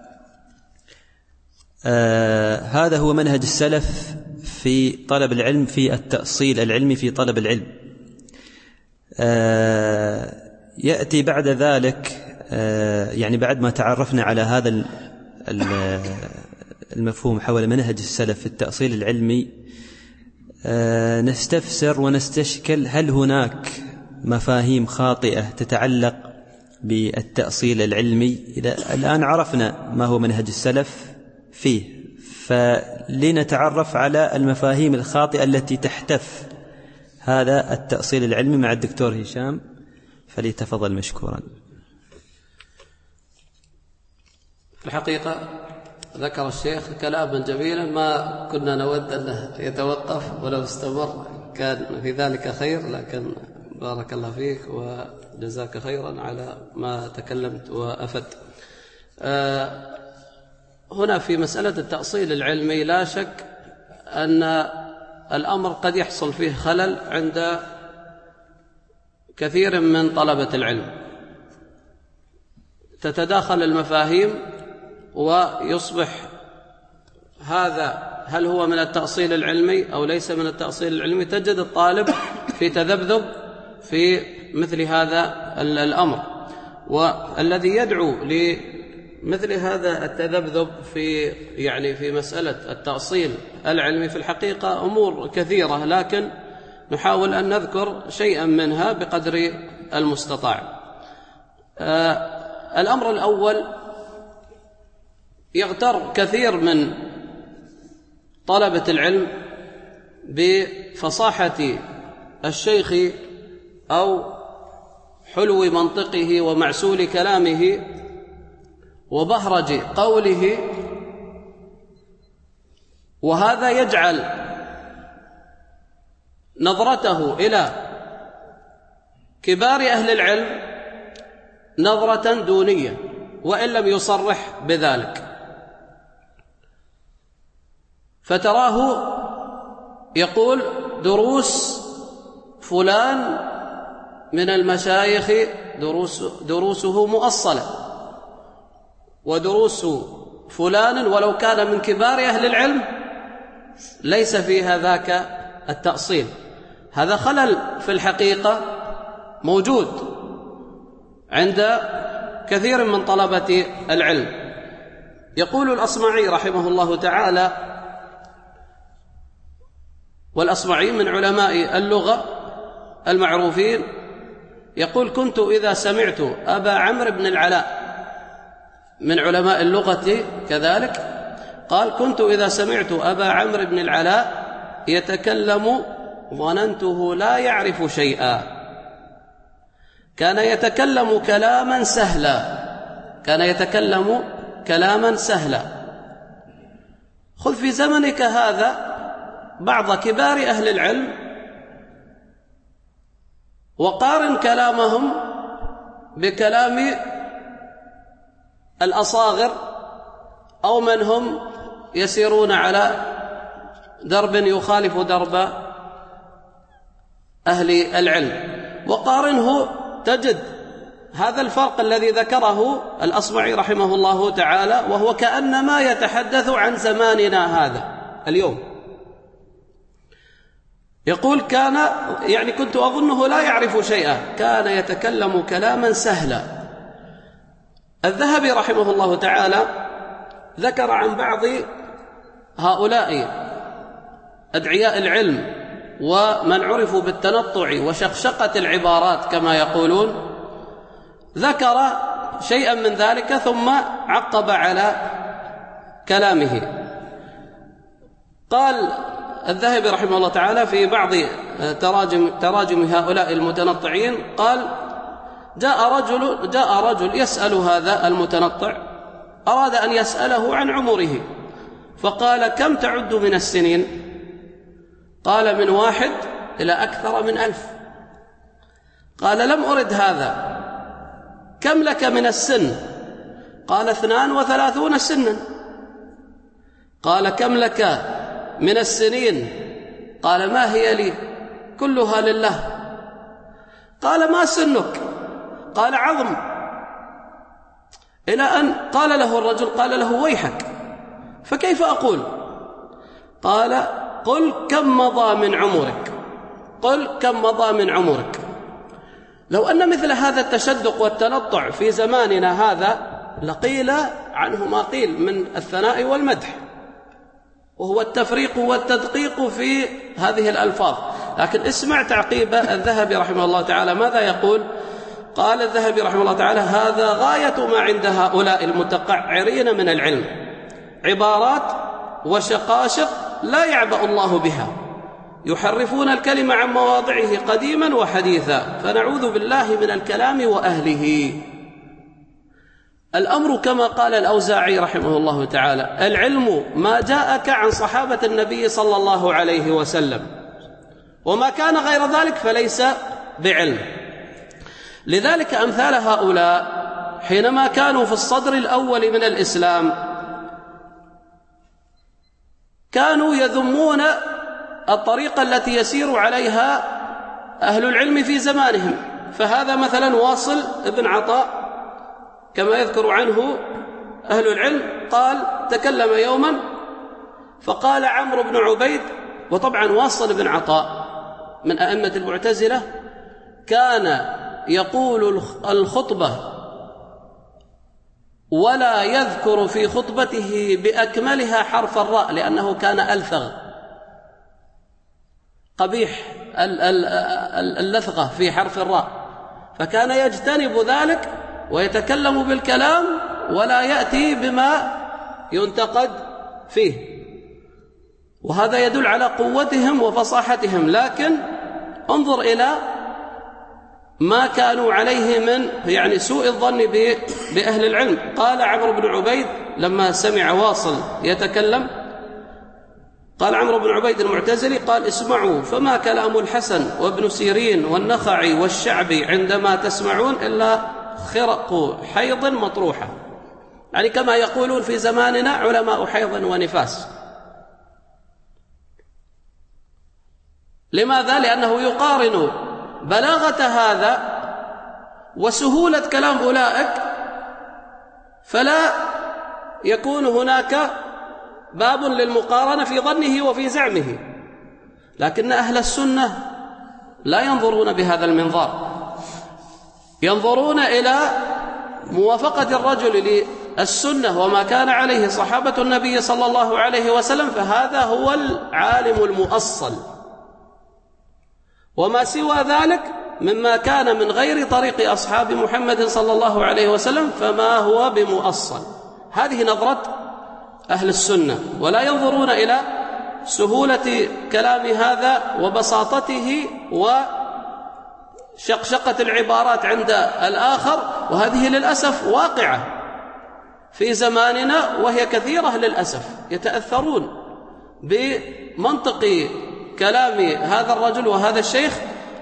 آه هذا هو منهج السلف في طلب العلم، في التأصيل العلمي في طلب العلم. آه يأتي بعد ذلك آه يعني بعد ما تعرفنا على هذا المفهوم حول منهج السلف في التأصيل العلمي، آه نستفسر ونستشكل هل هناك مفاهيم خاطئة تتعلق بالتأصيل العلمي. إذا الآن عرفنا ما هو منهج السلف فيه، فلنتعرف على المفاهيم الخاطئة التي تحتف هذا التأصيل العلمي مع الدكتور هشام، فليتفضل مشكورا. في الحقيقة ذكر الشيخ كلاما جميلا ما كنا نود أنه يتوقف، ولو استمر كان في ذلك خير، لكن بارك الله فيك وجزاك خيرا على ما تكلمت وأفد. آه هنا في مسألة التأصيل العلمي لا شك أن الأمر قد يحصل فيه خلل عند كثير من طلبة العلم، تتداخل المفاهيم ويصبح هذا هل هو من التأصيل العلمي أو ليس من التأصيل العلمي. تجد الطالب في تذبذب في مثل هذا الأمر، والذي يدعو لمثل هذا التذبذب في يعني في مسألة التأصيل العلمي في الحقيقة أمور كثيرة، لكن نحاول أن نذكر شيئا منها بقدر المستطاع. آه الأمر الأول، يغتر كثير من طلبة العلم بفصاحة الشيخ أو حلو منطقه ومعسول كلامه وبهرج قوله، وهذا يجعل نظرته إلى كبار أهل العلم نظرة دونية وإن لم يصرح بذلك. فتراه يقول دروس فلان من المشايخ دروس دروسه مؤصلة، ودروس فلان ولو كان من كبار أهل العلم ليس فيها ذاك التأصيل. هذا خلل في الحقيقة موجود عند كثير من طلبة العلم. يقول الأصمعي رحمه الله تعالى، والأصمعي من علماء اللغة المعروفين، يقول كنت إذا سمعت أبا عمرو بن العلاء من علماء اللغة كذلك، قال كنت إذا سمعت أبا عمرو بن العلاء يتكلم ظننته لا يعرف شيئا، كان يتكلم كلاما سهلا كان يتكلم كلاما سهلا خذ في زمنك هذا بعض كبار أهل العلم وقارن كلامهم بكلام الأصاغر أو من هم يسيرون على درب يخالف درب أهل العلم، وقارنه تجد هذا الفرق الذي ذكره الأصمعي رحمه الله تعالى، وهو كأنما يتحدث عن زماننا هذا اليوم. يقول كان يعني كنت أظنه لا يعرف شيئا، كان يتكلم كلاما سهلا. الذهبي رحمه الله تعالى ذكر عن بعض هؤلاء أدعياء العلم ومن عرفوا بالتنطع وشقشقة العبارات كما يقولون، ذكر شيئا من ذلك ثم عقب على كلامه. قال الذهبي رحمه الله تعالى في بعض تراجم, تراجم هؤلاء المتنطعين، قال جاء رجل, جاء رجل يسأل هذا المتنطع، أراد أن يسأله عن عمره، فقال كم تعد من السنين؟ قال من واحد إلى أكثر من ألف. قال لم أرد هذا، كم لك من السن؟ قال اثنان وثلاثون سنا. قال كم لك من السنين؟ قال ما هي لي؟ كلها لله. قال ما سنك؟ قال عظم. إلى أن قال له الرجل، قال له ويحك، فكيف أقول؟ قال قل كم مضى من عمرك، قل كم مضى من عمرك. لو أن مثل هذا التشدق والتنطع في زماننا هذا لقيل عنه ما قيل من الثناء والمدح، وهو التفريق والتدقيق في هذه الألفاظ. لكن اسمع تعقيب الذهبي رحمه الله تعالى ماذا يقول. قال الذهبي رحمه الله تعالى: هذا غاية ما عند هؤلاء المتقعرين من العلم، عبارات وشقاشق لا يعبأ الله بها، يحرفون الكلمة عن مواضعه قديما وحديثا، فنعوذ بالله من الكلام وأهله. الأمر كما قال الأوزاعي رحمه الله تعالى: العلم ما جاءك عن صحابة النبي صلى الله عليه وسلم، وما كان غير ذلك فليس بعلم. لذلك أمثال هؤلاء حينما كانوا في الصدر الأول من الإسلام كانوا يذمون الطريقة التي يسير عليها أهل العلم في زمانهم. فهذا مثلا واصل ابن عطاء كما يذكر عنه أهل العلم، قال تكلم يوما فقال عمرو بن عبيد، وطبعا واصل بن عطاء من أئمة المعتزلة كان يقول الخطبة ولا يذكر في خطبته بأكملها حرف الراء، لأنه كان ألثغ قبيح اللثغة في حرف الراء، فكان يجتنب ذلك ويتكلم بالكلام ولا يأتي بما ينتقد فيه، وهذا يدل على قوتهم وفصاحتهم. لكن انظر إلى ما كانوا عليه من يعني سوء الظن بأهل العلم. قال عمرو بن عبيد لما سمع واصل يتكلم، قال عمرو بن عبيد المعتزلي، قال اسمعوا فما كلام الحسن وابن سيرين والنخعي والشعبي عندما تسمعون إلا خرق حيض مطروحة، يعني كما يقولون في زماننا علماء حيض ونفاس. لماذا؟ لأنه يقارن بلاغة هذا وسهولة كلام أولئك، فلا يكون هناك باب للمقارنة في ظنه وفي زعمه. لكن أهل السنة لا ينظرون بهذا المنظار، ينظرون إلى موافقة الرجل للسنة وما كان عليه صحابة النبي صلى الله عليه وسلم، فهذا هو العالم المؤصل، وما سوى ذلك مما كان من غير طريق أصحاب محمد صلى الله عليه وسلم فما هو بمؤصل. هذه نظرة أهل السنة، ولا ينظرون إلى سهولة كلام هذا وبساطته وشقشقة العبارات عند الآخر. وهذه للأسف واقعة في زماننا، وهي كثيرة للأسف، يتأثرون بمنطق كلام هذا الرجل وهذا الشيخ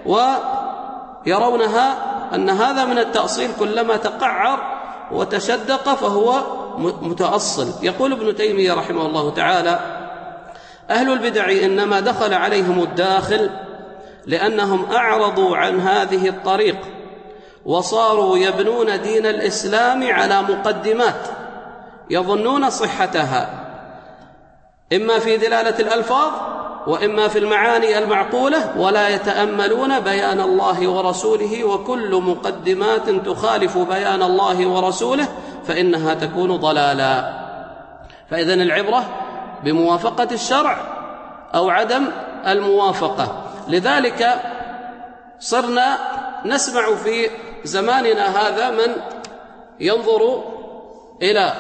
ويرونها أن هذا من التأصيل، كلما تقعر وتشدق فهو متأصل. يقول ابن تيمية رحمه الله تعالى: أهل البدع إنما دخل عليهم الداخل لأنهم أعرضوا عن هذه الطريق وصاروا يبنون دين الإسلام على مقدمات يظنون صحتها، إما في دلالة الألفاظ وإما في المعاني المعقولة، ولا يتأملون بيان الله ورسوله، وكل مقدمات تخالف بيان الله ورسوله فإنها تكون ضلالا. فإذن العبرة بموافقة الشرع أو عدم الموافقة. لذلك صرنا نسمع في زماننا هذا من ينظر إلى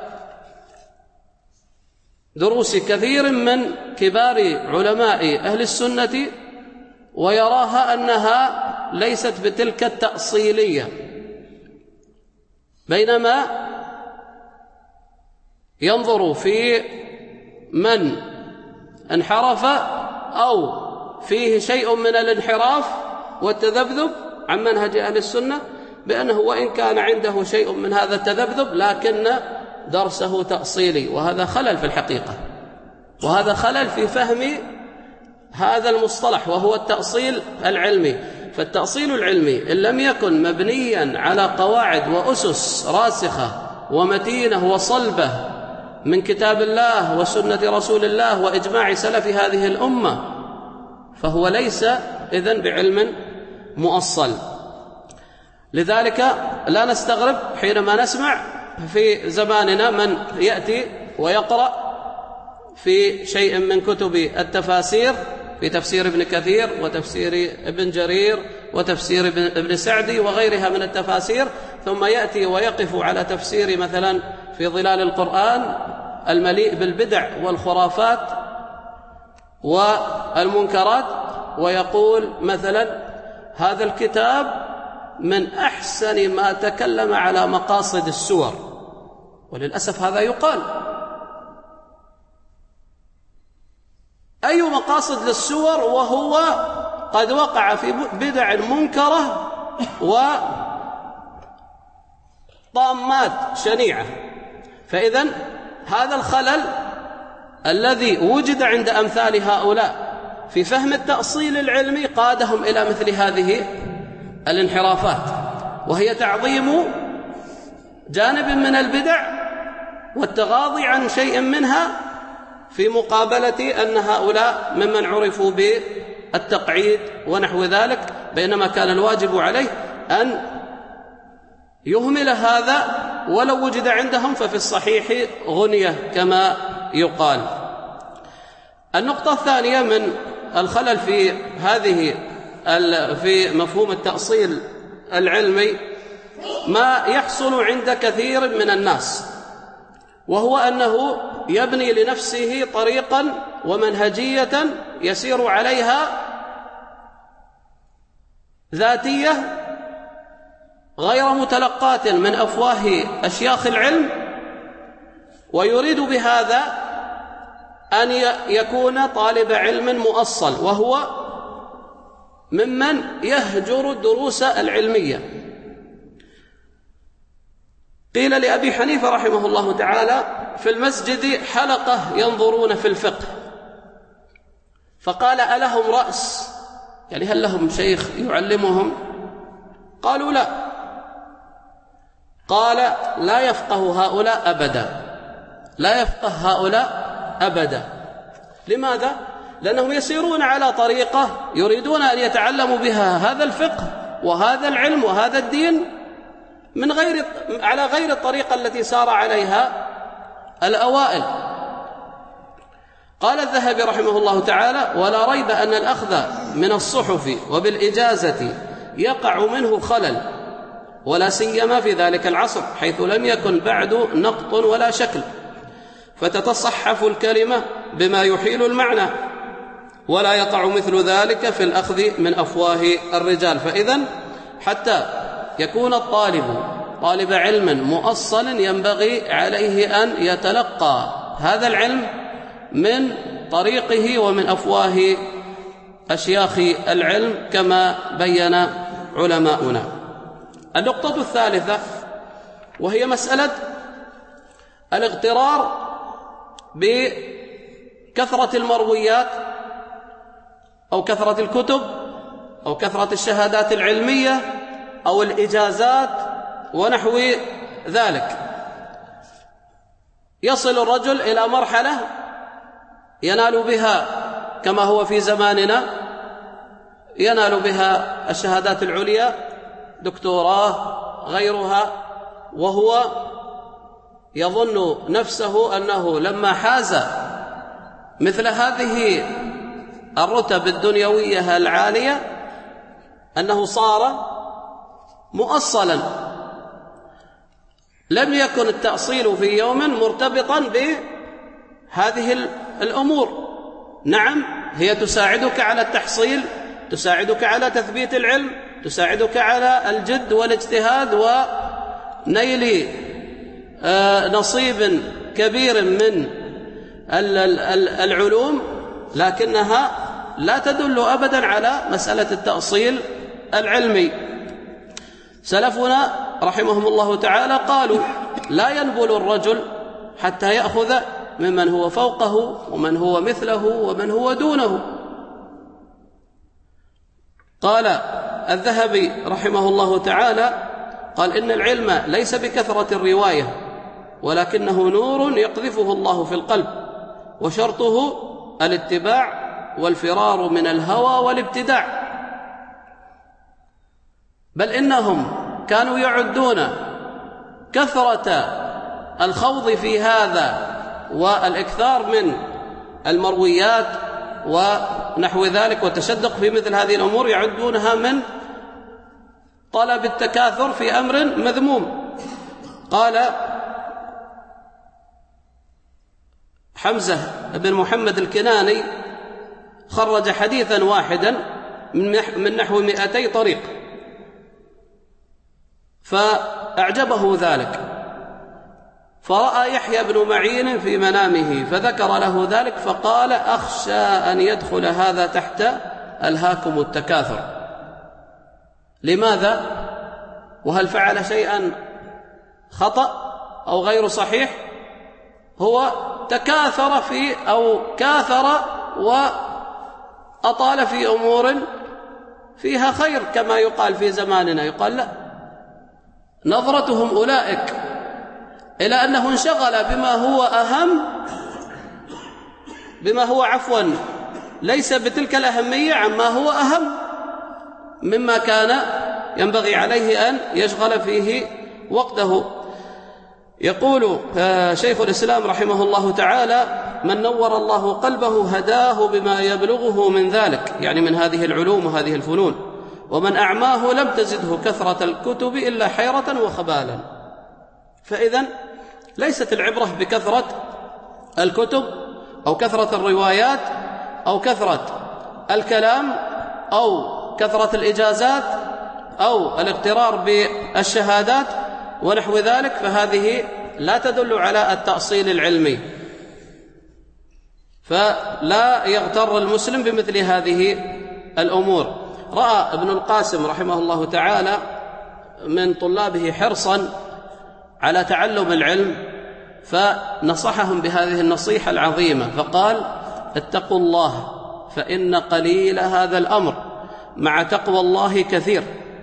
دروس كثير من كبار علماء أهل السنة ويراها أنها ليست بتلك التأصيلية، بينما ينظر في من انحرف أو فيه شيء من الانحراف والتذبذب عن منهج أهل السنة بأنه وإن كان عنده شيء من هذا التذبذب لكن درسه تأصيلي، وهذا خلل في الحقيقة، وهذا خلل في فهم هذا المصطلح وهو التأصيل العلمي. فالتأصيل العلمي إن لم يكن مبنيا على قواعد وأسس راسخة ومتينة وصلبة من كتاب الله وسنة رسول الله وإجماع سلف هذه الأمة، فهو ليس إذن بعلم مؤصل. لذلك لا نستغرب حينما نسمع في زماننا من يأتي ويقرأ في شيء من كتب التفاسير، في تفسير ابن كثير وتفسير ابن جرير وتفسير ابن سعدي وغيرها من التفاسير، ثم يأتي ويقف على تفسير مثلا في ظلال القرآن المليء بالبدع والخرافات والمنكرات، ويقول مثلا هذا الكتاب من أحسن ما تكلم على مقاصد السور. وللأسف هذا يقال. أي مقاصد للسور وهو قد وقع في بدع منكرة وطامات شنيعة؟ فإذن هذا الخلل الذي وجد عند أمثال هؤلاء في فهم التأصيل العلمي قادهم إلى مثل هذه الانحرافات، وهي تعظيم جانب من البدع والتغاضي عن شيء منها، في مقابلة أن هؤلاء ممن عرفوا بالتقعيد ونحو ذلك، بينما كان الواجب عليه أن يهمل هذا ولو وجد عندهم ففي الصحيح غنية كما يقال. النقطة الثانية من الخلل في هذه في مفهوم التأصيل العلمي ما يحصل عند كثير من الناس، وهو أنه يبني لنفسه طريقا ومنهجية يسير عليها ذاتية غير متلقاة من أفواه أشياخ العلم، ويريد بهذا أن يكون طالب علم مؤصل، وهو ممن يهجر الدروس العلمية. قيل لأبي حنيفة رحمه الله تعالى في المسجد حلقة ينظرون في الفقه، فقال ألهم رأس؟ يعني هل لهم شيخ يعلمهم؟ قالوا لا. قال لا يفقه هؤلاء أبدا، لا يفقه هؤلاء أبدا. لماذا؟ لأنهم يسيرون على طريقة يريدون أن يتعلموا بها هذا الفقه وهذا العلم وهذا الدين من غير على غير الطريقة التي سار عليها الأوائل. قال الذهبي رحمه الله تعالى ولا ريب أن الأخذ من الصحف وبالإجازة يقع منه خلل، ولا سيما في ذلك العصر حيث لم يكن بعد نقط ولا شكل، فتتصحف الكلمة بما يحيل المعنى، ولا يقع مثل ذلك في الأخذ من أفواه الرجال. فإذن حتى يكون الطالب طالب علم مؤصل ينبغي عليه أن يتلقى هذا العلم من طريقه ومن أفواه أشياخ العلم كما بين علماؤنا. النقطة الثالثة وهي مسألة الاغترار بكثرة المرويات أو كثرة الكتب أو كثرة الشهادات العلمية أو الإجازات ونحو ذلك. يصل الرجل إلى مرحلة ينال بها كما هو في زماننا، ينال بها الشهادات العليا، دكتوراه غيرها، وهو يظن نفسه أنه لما حاز مثل هذه الرتب الدنيوية العالية أنه صار مؤصلا. لم يكن التأصيل في يوم مرتبطا بهذه الأمور. نعم هي تساعدك على التحصيل، تساعدك على تثبيت العلم، تساعدك على الجد والاجتهاد ونيل نصيب كبير من العلوم، لكنها لا تدل أبدا على مسألة التأصيل العلمي. سلفنا رحمهم الله تعالى قالوا لا ينبل الرجل حتى يأخذ ممن هو فوقه ومن هو مثله ومن هو دونه. قال الذهبي رحمه الله تعالى قال إن العلم ليس بكثرة الرواية ولكنه نور يقذفه الله في القلب، وشرطه الاتباع والفرار من الهوى والابتداع. بل إنهم كانوا يعدون كثرة الخوض في هذا والإكثار من المرويات ونحو ذلك والتشدق في مثل هذه الأمور يعدونها من طلب التكاثر في أمر مذموم. قال حمزة بن محمد الكناني خرج حديثا واحدا من نحو مئتي طريق، فأعجبه ذلك، فرأى يحيى بن معين في منامه فذكر له ذلك فقال أخشى أن يدخل هذا تحت ألهاكم التكاثر. لماذا؟ وهل فعل شيئا خطأ أو غير صحيح؟ هو تكاثر في أو كاثر وأطال في أمور فيها خير كما يقال في زماننا. يقال لا، نظرتهم أولئك إلى أنه انشغل بما هو أهم، بما هو عفوا ليس بتلك الأهمية عما هو أهم مما كان ينبغي عليه أن يشغل فيه وقته. يقول شيخ الإسلام رحمه الله تعالى من نور الله قلبه هداه بما يبلغه من ذلك، يعني من هذه العلوم وهذه الفنون، ومن أعماه لم تزده كثرة الكتب إلا حيرة وخبالا. فإذن ليست العبرة بكثرة الكتب أو كثرة الروايات أو كثرة الكلام أو كثرة الإجازات أو الاغترار بالشهادات ونحو ذلك، فهذه لا تدل على التأصيل العلمي. فلا يغتر المسلم بمثل هذه الأمور. رأى ابن القاسم رحمه الله تعالى من طلابه حرصا على تعلم العلم فنصحهم بهذه النصيحة العظيمة، فقال اتقوا الله فإن قليل هذا الأمر مع تقوى الله كثير،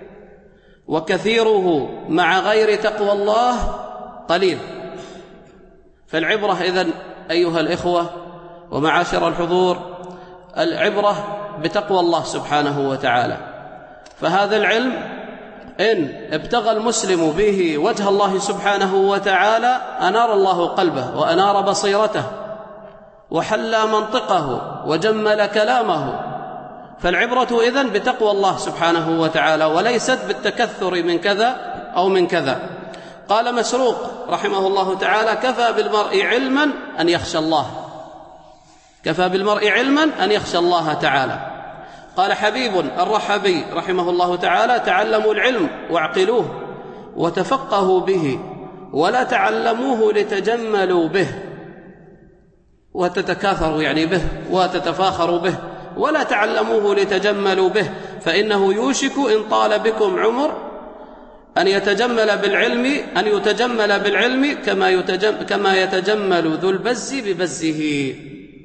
وكثيره مع غير تقوى الله قليل. فالعبرة إذن أيها الإخوة ومعاشر الحضور، العبرة بتقوى الله سبحانه وتعالى. فهذا العلم إن ابتغى المسلم به وجه الله سبحانه وتعالى أنار الله قلبه وأنار بصيرته وحلى منطقه وجمل كلامه. فالعبرة إذن بتقوى الله سبحانه وتعالى وليست بالتكثر من كذا أو من كذا. قال مسروق رحمه الله تعالى كفى بالمرء علما أن يخشى الله، كفى بالمرء علما أن يخشى الله تعالى. قال حبيب الرحبي رحمه الله تعالى تعلموا العلم واعقلوه وتفقهوا به ولا تعلموه لتجملوا به وتتكاثروا يعني به وتتفاخروا به، ولا تعلموه لتجملوا به، فإنه يوشك إن طال بكم عمر أن يتجمل بالعلم أن يتجمل بالعلم كما يتجم كما يتجمل ذو البز ببزه.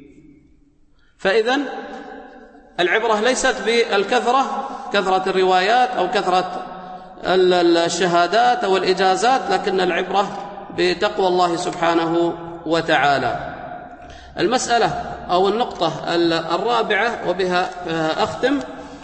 فإذن العبرة ليست بالكثرة، كثرة الروايات أو كثرة الشهادات أو الإجازات، لكن العبرة بتقوى الله سبحانه وتعالى. المسألة أو النقطة الرابعة وبها أختم،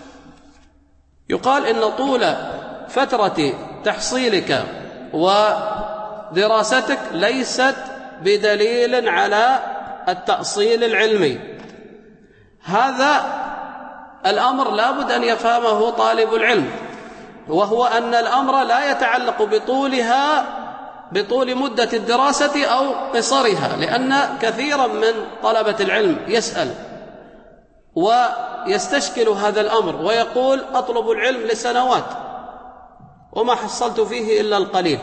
يقال إن طول فترة تحصيلك ودراستك ليست بدليل على التأصيل العلمي. هذا الأمر لا بد أن يفهمه طالب العلم، وهو أن الأمر لا يتعلق بطولها بطول مدة الدراسة أو قصرها، لأن كثيرا من طلبة العلم يسأل ويستشكل هذا الأمر ويقول أطلب العلم لسنوات وما حصلت فيه إلا القليل.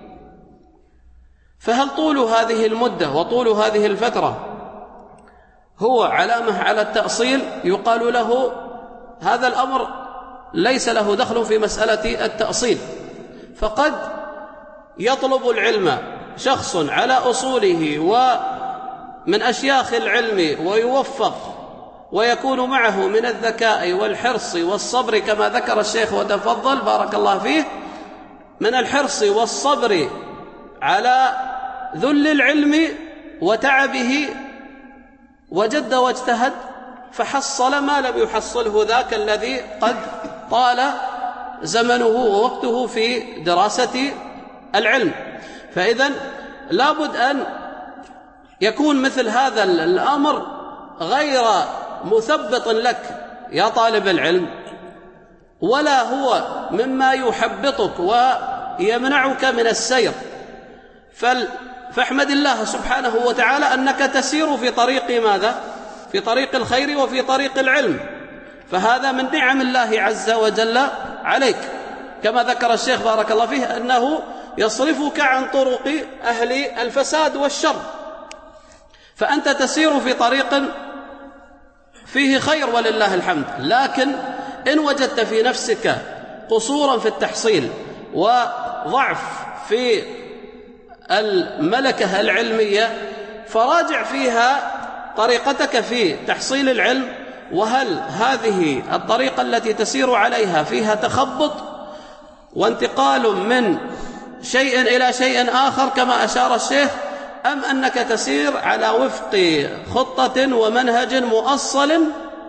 فهل طول هذه المدة وطول هذه الفترة هو علامة على التأصيل؟ يقال له هذا الأمر ليس له دخل في مسألة التأصيل، فقد يطلب العلم شخص على أصوله ومن أشياخ العلم ويوفق ويكون معه من الذكاء والحرص والصبر كما ذكر الشيخ وتفضل بارك الله فيه، من الحرص والصبر على ذل العلم وتعبه، وجد واجتهد فحصل ما لم يحصله ذاك الذي قد طال زمنه ووقته في دراسة العلم. فإذن لابد أن يكون مثل هذا الأمر غير مثبط لك يا طالب العلم، ولا هو مما يحبطك ويمنعك من السير. فاحمد الله سبحانه وتعالى أنك تسير في طريق ماذا؟ في طريق الخير وفي طريق العلم، فهذا من نعم الله عز وجل عليك، كما ذكر الشيخ بارك الله فيه أنه يصرفك عن طرق أهل الفساد والشر، فأنت تسير في طريق فيه خير ولله الحمد. لكن إن وجدت في نفسك قصورا في التحصيل وضعف في الملكة العلمية فراجع فيها طريقتك في تحصيل العلم، وهل هذه الطريقة التي تسير عليها فيها تخبط وانتقال من شيء إلى شيء آخر كما أشار الشيخ، أم أنك تسير على وفق خطة ومنهج مؤصل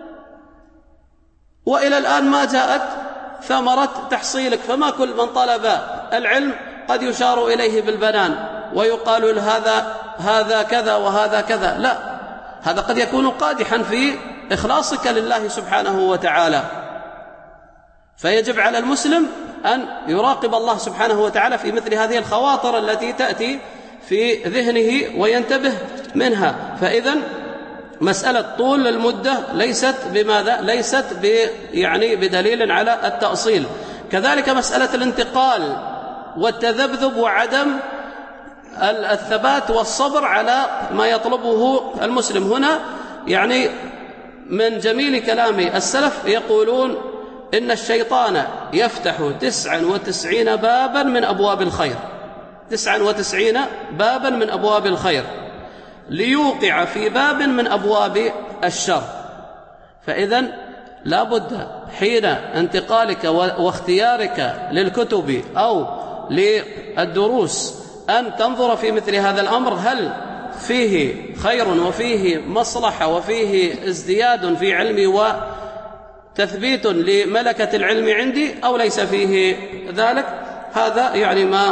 وإلى الآن ما جاءت ثمرة تحصيلك. فما كل من طلب العلم قد يشار إليه بالبنان ويقال هذا هذا كذا وهذا كذا، لا، هذا قد يكون قادحا في إخلاصك لله سبحانه وتعالى. فيجب على المسلم أن يراقب الله سبحانه وتعالى في مثل هذه الخواطر التي تأتي في ذهنه وينتبه منها. فإذن مسألة طول المدة ليست بماذا؟ ليست ب يعني بدليل على التأصيل. كذلك مسألة الانتقال والتذبذب وعدم الثبات والصبر على ما يطلبه المسلم. هنا يعني من جميل كلام السلف يقولون إن الشيطان يفتح تسعا وتسعين بابا من أبواب الخير، تسعا وتسعين بابا من أبواب الخير ليوقع في باب من أبواب الشر. فإذن لا بد حين انتقالك واختيارك للكتب أو للدروس أن تنظر في مثل هذا الأمر، هل فيه خير وفيه مصلحة وفيه ازدياد في علمي وتثبيت لملكة العلم عندي أو ليس فيه ذلك. هذا يعني ما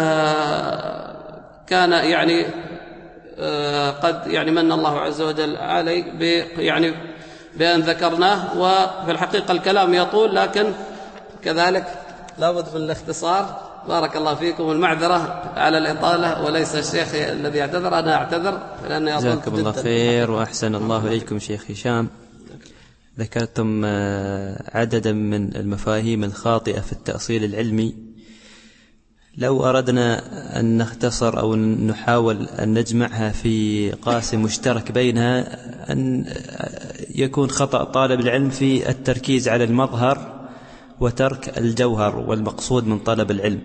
كان يعني قد يعني من الله عز وجل علي يعني بأن ذكرناه، وفي الحقيقة الكلام يطول لكن كذلك لابد من الاختصار. بارك الله فيكم، المعذرة على الإطالة وليس الشيخ الذي يعتذر، أنا أعتذر لأنه يطول. جزاكم الله خير وأحسن الله إليكم شيخ هشام. ذكرتم عددا من المفاهيم الخاطئة في التأصيل العلمي. لو أردنا أن نختصر أو نحاول أن نجمعها في قاسم مشترك بينها، أن يكون خطأ طالب العلم في التركيز على المظهر وترك الجوهر والمقصود من طلب العلم.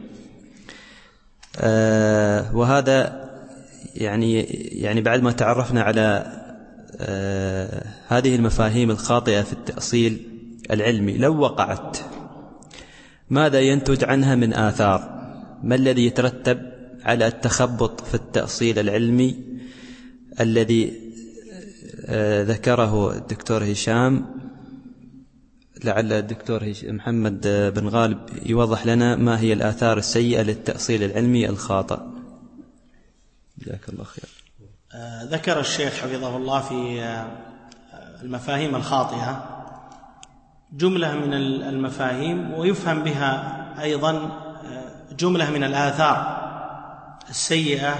آه وهذا يعني يعني بعد ما تعرفنا على آه هذه المفاهيم الخاطئة في التأصيل العلمي، لو وقعت ماذا ينتج عنها من آثار؟ ما الذي يترتب على التخبط في التأصيل العلمي الذي آه ذكره الدكتور هشام؟ لعل الدكتور محمد بن غالب يوضح لنا ما هي الآثار السيئة للتأصيل العلمي الخاطئ. جزاك الله خير. ذكر الشيخ حفظه الله في المفاهيم الخاطئة جملة من المفاهيم، ويفهم بها أيضا جملة من الآثار السيئة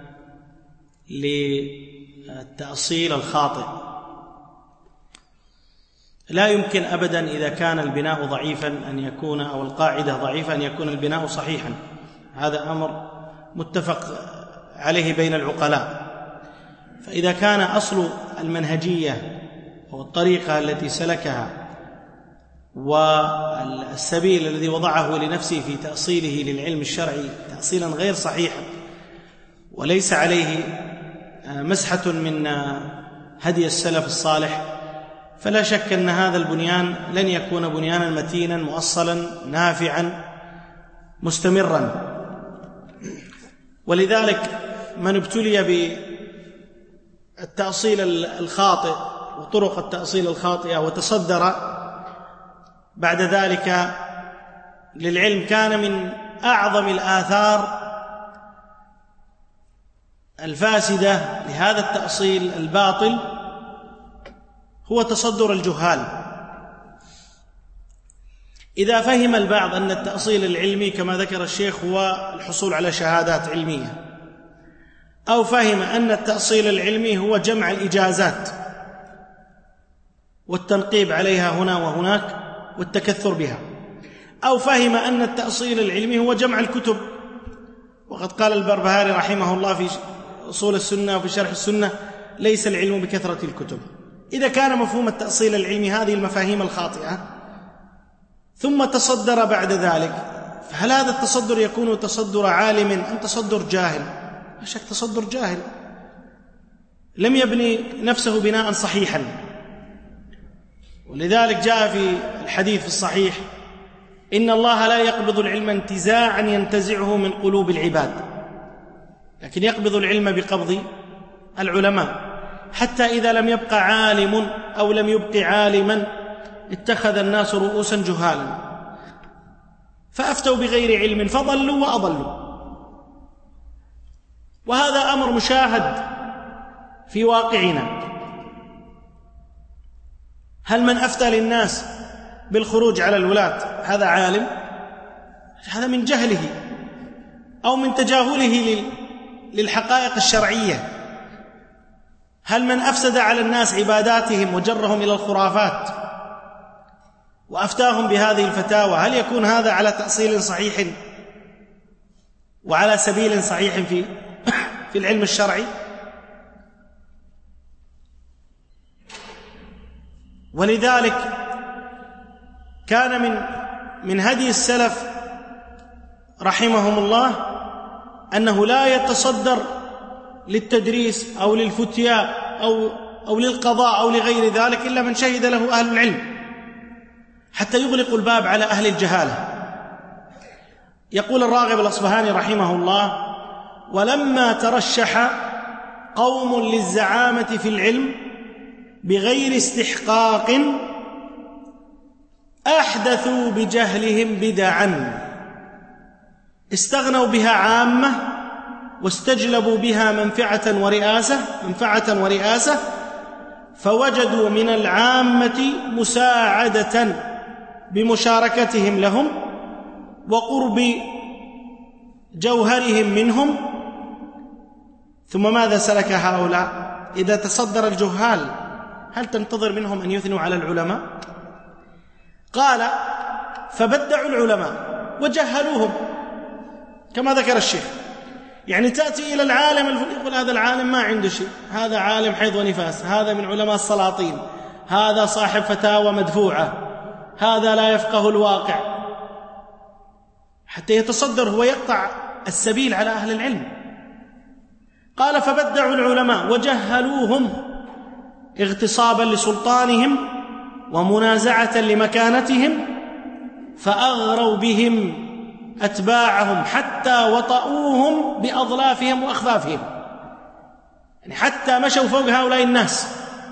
للتأصيل الخاطئ. لا يمكن أبدا إذا كان البناء ضعيفا أن يكون أو القاعدة ضعيفة أن يكون البناء صحيحا، هذا أمر متفق عليه بين العقلاء. فإذا كان أصل المنهجية أو الطريقة التي سلكها والسبيل الذي وضعه لنفسه في تأصيله للعلم الشرعي تأصيلا غير صحيحا وليس عليه مسحة من هدي السلف الصالح، فلا شك أن هذا البنيان لن يكون بنيانا متينا مؤصلا نافعا مستمرا. ولذلك من ابتلي بالتأصيل الخاطئ وطرق التأصيل الخاطئة وتصدر بعد ذلك للعلم، كان من أعظم الآثار الفاسدة لهذا التأصيل الباطل هو تصدر الجهال. إذا فهم البعض أن التأصيل العلمي كما ذكر الشيخ هو الحصول على شهادات علمية، أو فهم أن التأصيل العلمي هو جمع الإجازات والتنقيب عليها هنا وهناك والتكثر بها، أو فهم أن التأصيل العلمي هو جمع الكتب، وقد قال البربهاري رحمه الله في أصول السنة وفي شرح السنة: ليس العلم بكثرة الكتب. إذا كان مفهوم التأصيل العلمي هذه المفاهيم الخاطئة ثم تصدر بعد ذلك، فهل هذا التصدر يكون تصدر عالم أم تصدر جاهل؟ لا شك تصدر جاهل لم يبني نفسه بناء صحيحا. ولذلك جاء في الحديث في الصحيح: إن الله لا يقبض العلم انتزاعا ينتزعه من قلوب العباد، لكن يقبض العلم بقبض العلماء، حتى إذا لم يبق عالم أو لم يبق عالما اتخذ الناس رؤوسا جهالا فأفتوا بغير علم فضلوا وأضلوا. وهذا أمر مشاهد في واقعنا. هل من أفتى للناس بالخروج على الولاة هذا عالم؟ هذا من جهله أو من تجاهله للحقائق الشرعية. هل من أفسد على الناس عباداتهم وجرهم إلى الخرافات وأفتاهم بهذه الفتاوى، هل يكون هذا على تأصيل صحيح وعلى سبيل صحيح في في العلم الشرعي؟ ولذلك كان من من هدي السلف رحمهم الله أنه لا يتصدر للتدريس أو للفتيا أو أو للقضاء أو لغير ذلك إلا من شهد له أهل العلم، حتى يغلق الباب على أهل الجهالة. يقول الراغب الأصبهاني رحمه الله: ولما ترشح قوم للزعامة في العلم بغير استحقاق أحدثوا بجهلهم بدعا استغنوا بها عامة واستجلبوا بها منفعة ورئاسة منفعة ورئاسة فوجدوا من العامة مساعدة بمشاركتهم لهم وقرب جوهرهم منهم. ثم ماذا سلك هؤلاء؟ إذا تصدر الجهال هل تنتظر منهم أن يثنوا على العلماء؟ قال: فبدعوا العلماء وجهلوهم كما ذكر الشيخ. يعني تأتي إلى العالم يقول هذا العالم ما عنده شيء، هذا عالم حيض ونفاس، هذا من علماء السلاطين، هذا صاحب فتاوى مدفوعة، هذا لا يفقه الواقع، حتى يتصدر هو يقطع السبيل على أهل العلم. قال: فبدعوا العلماء وجهلوهم اغتصابا لسلطانهم ومنازعة لمكانتهم فأغروا بهم أتباعهم حتى وطئوهم بأظلافهم وأخفافهم، يعني حتى مشوا فوق هؤلاء الناس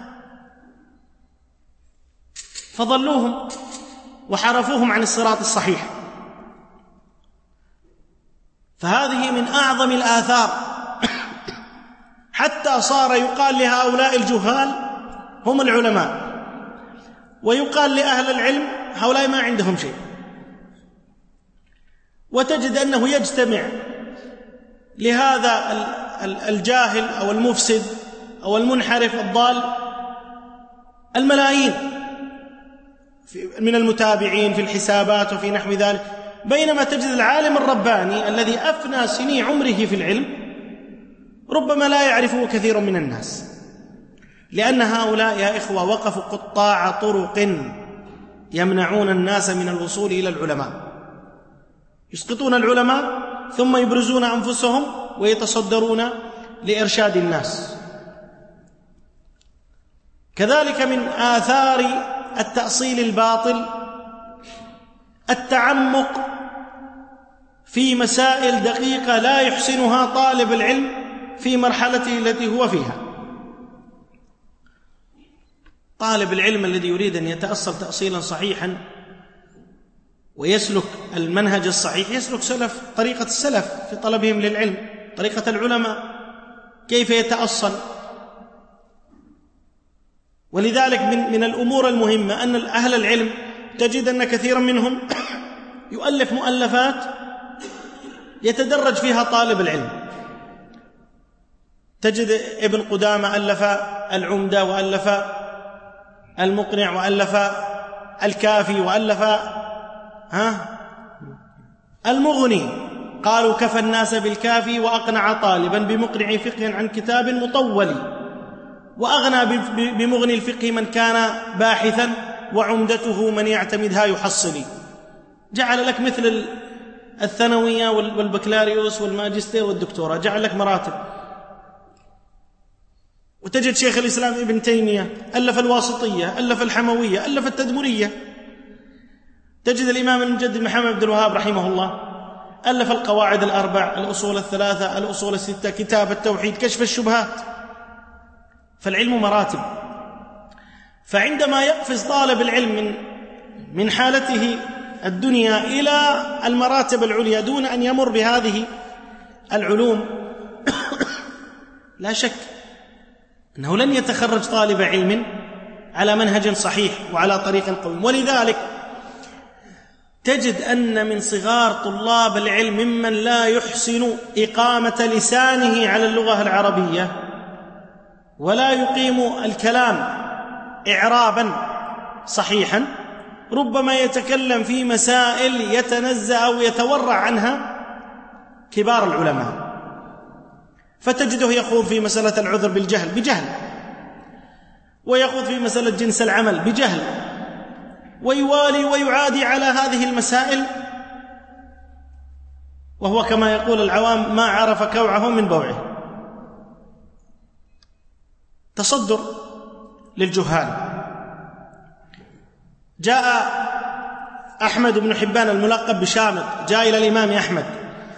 فضلوهم وحرفوهم عن الصراط الصحيح. فهذه من أعظم الآثار، حتى صار يقال لهؤلاء الجهال هم العلماء، ويقال لأهل العلم هؤلاء ما عندهم شيء. وتجد أنه يجتمع لهذا الجاهل أو المفسد أو المنحرف الضال الملايين من المتابعين في الحسابات وفي نحو ذلك، بينما تجد العالم الرباني الذي أفنى سني عمره في العلم ربما لا يعرفه كثير من الناس، لأن هؤلاء يا إخوة وقفوا قطاع طرق يمنعون الناس من الوصول إلى العلماء، يسقطون العلماء ثم يبرزون أنفسهم ويتصدرون لإرشاد الناس. كذلك من آثار التأصيل الباطل التعمق في مسائل دقيقة لا يحسنها طالب العلم في مرحلته التي هو فيها. طالب العلم الذي يريد أن يتأصل تأصيلا صحيحا ويسلك المنهج الصحيح يسلك سلف طريقة السلف في طلبهم للعلم، طريقة العلماء كيف يتأصل. ولذلك من, من الأمور المهمة أن أهل العلم تجد أن كثيرا منهم يؤلف مؤلفات يتدرج فيها طالب العلم. تجد ابن قدامة ألف العمدة وألف المقنع وألف الكافي وألف ها المغني، قالوا كفى الناس بالكافي وأقنع طالبا بمقنع فقه عن كتاب مطول، وأغنى بمغني الفقه من كان باحثا وعمدته من يعتمدها يحصلي. جعل لك مثل الثانوية والبكالوريوس والماجستير والدكتوراه، جعل لك مراتب. وتجد شيخ الإسلام ابن تيمية ألف الواسطية، ألف الحموية، ألف التدمرية. تجد الإمام المجدد محمد بن الوهاب رحمه الله ألف القواعد الأربع، الأصول الثلاثة، الأصول الستة، كتاب التوحيد، كشف الشبهات. فالعلم مراتب. فعندما يقفز طالب العلم من من حالته الدنيا إلى المراتب العليا دون أن يمر بهذه العلوم لا شك أنه لن يتخرج طالب علم على منهج صحيح وعلى طريق قويم. ولذلك تجد أن من صغار طلاب العلم ممن لا يحسن إقامة لسانه على اللغة العربية ولا يقيم الكلام إعرابا صحيحا، ربما يتكلم في مسائل يتنزه أو يتورع عنها كبار العلماء. فتجده يخوض في مسألة العذر بالجهل بجهل، ويخوض في مسألة جنس العمل بجهل، ويوالي ويعادي على هذه المسائل، وهو كما يقول العوام ما عرف كوعه من بوعه. تصدر للجهال. جاء أحمد بن حبان الملقب بشامط، جاء إلى الإمام أحمد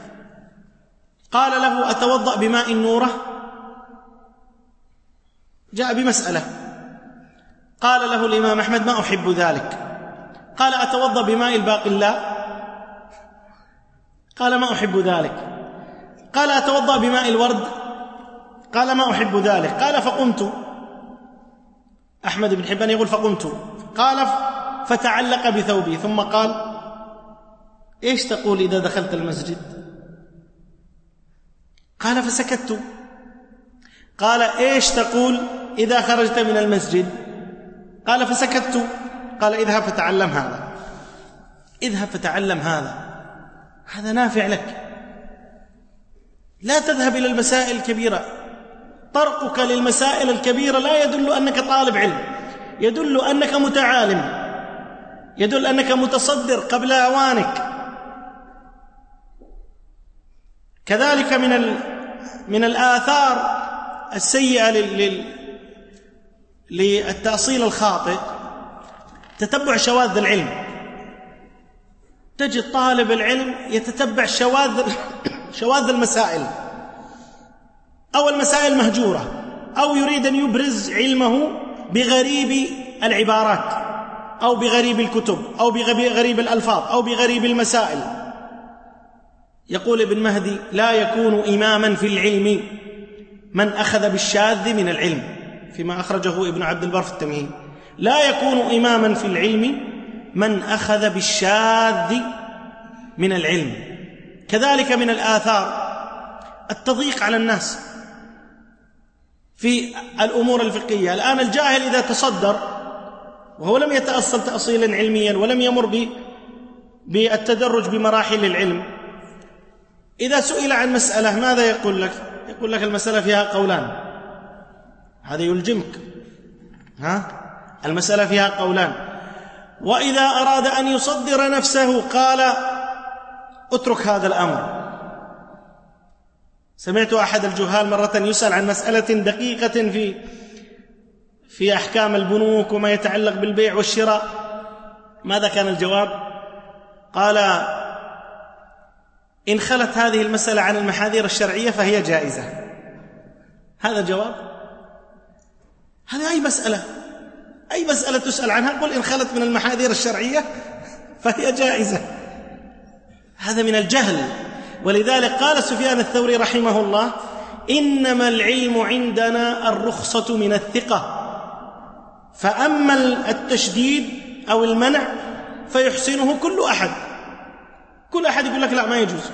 قال له أتوضأ بماء النورة؟ جاء بمسألة، قال له الإمام أحمد ما أحب ذلك. قال أتوضأ بماء الباقلاء؟ قال ما أحب ذلك. قال أتوضأ بماء الورد؟ قال ما أحب ذلك. قال فقمت، أحمد بن حبان يقول فقمت، قال فتعلق بثوبي ثم قال إيش تقول إذا دخلت المسجد؟ قال فسكت. قال إيش تقول إذا خرجت من المسجد؟ قال فسكت. قال اذهب فتعلم هذا، اذهب فتعلم هذا، هذا نافع لك. لا تذهب إلى المسائل الكبيرة. طرقك للمسائل الكبيرة لا يدل أنك طالب علم، يدل أنك متعالم، يدل أنك متصدر قبل أوانك. كذلك من من الآثار السيئة للتأصيل الخاطئ تتبع شواذ العلم. تجد طالب العلم يتتبع شواذ شواذ المسائل أو المسائل مهجورة، أو يريد أن يبرز علمه بغريب العبارات أو بغريب الكتب أو بغريب الألفاظ أو بغريب المسائل. يقول ابن مهدي لا يكون إماما في العلم من أخذ بالشاذ من العلم، فيما أخرجه ابن عبد البر في التمهيد. لا يكون إماما في العلم من أخذ بالشاذ من العلم. كذلك من الآثار التضييق على الناس في الأمور الفقهية. الآن الجاهل إذا تصدر وهو لم يتأصل تأصيلا علميا ولم يمر بالتدرج بمراحل العلم، إذا سئل عن مسألة ماذا يقول لك؟ يقول لك المسألة فيها قولان. هذا يلجمك. ها؟ المسألة فيها قولان. وإذا أراد أن يصدر نفسه قال اترك هذا الأمر. سمعت أحد الجهال مرة يسأل عن مسألة دقيقة في في أحكام البنوك وما يتعلق بالبيع والشراء. ماذا كان الجواب؟ قال إن خلت هذه المسألة عن المحاذير الشرعية فهي جائزة. هذا الجواب. هذا أي مسألة أي مسألة تسأل عنها قل إن خلت من المحاذير الشرعية فهي جائزة. هذا من الجهل. ولذلك قال سفيان الثوري رحمه الله إنما العلم عندنا الرخصة من الثقة، فأما التشديد أو المنع فيحسنه كل أحد. كل أحد يقول لك لا ما يجوز.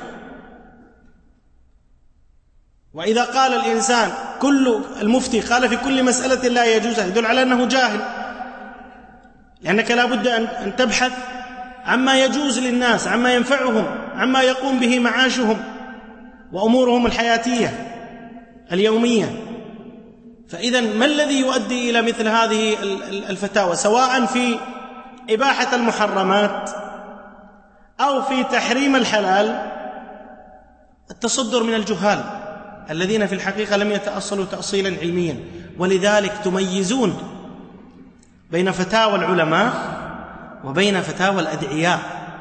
وإذا قال الإنسان كل المفتي قال في كل مسألة لا يجوز يدل على أنه جاهل، لأنك لا بد أن تبحث عما يجوز للناس، عما ينفعهم، عما يقوم به معاشهم وأمورهم الحياتية اليومية. فإذا ما الذي يؤدي إلى مثل هذه الفتاوى سواء في إباحة المحرمات أو في تحريم الحلال؟ التصدر من الجهال الذين في الحقيقة لم يتأصلوا تأصيلا علميا. ولذلك تميزون بين فتاوى العلماء وبين فتاوى الأدعياء،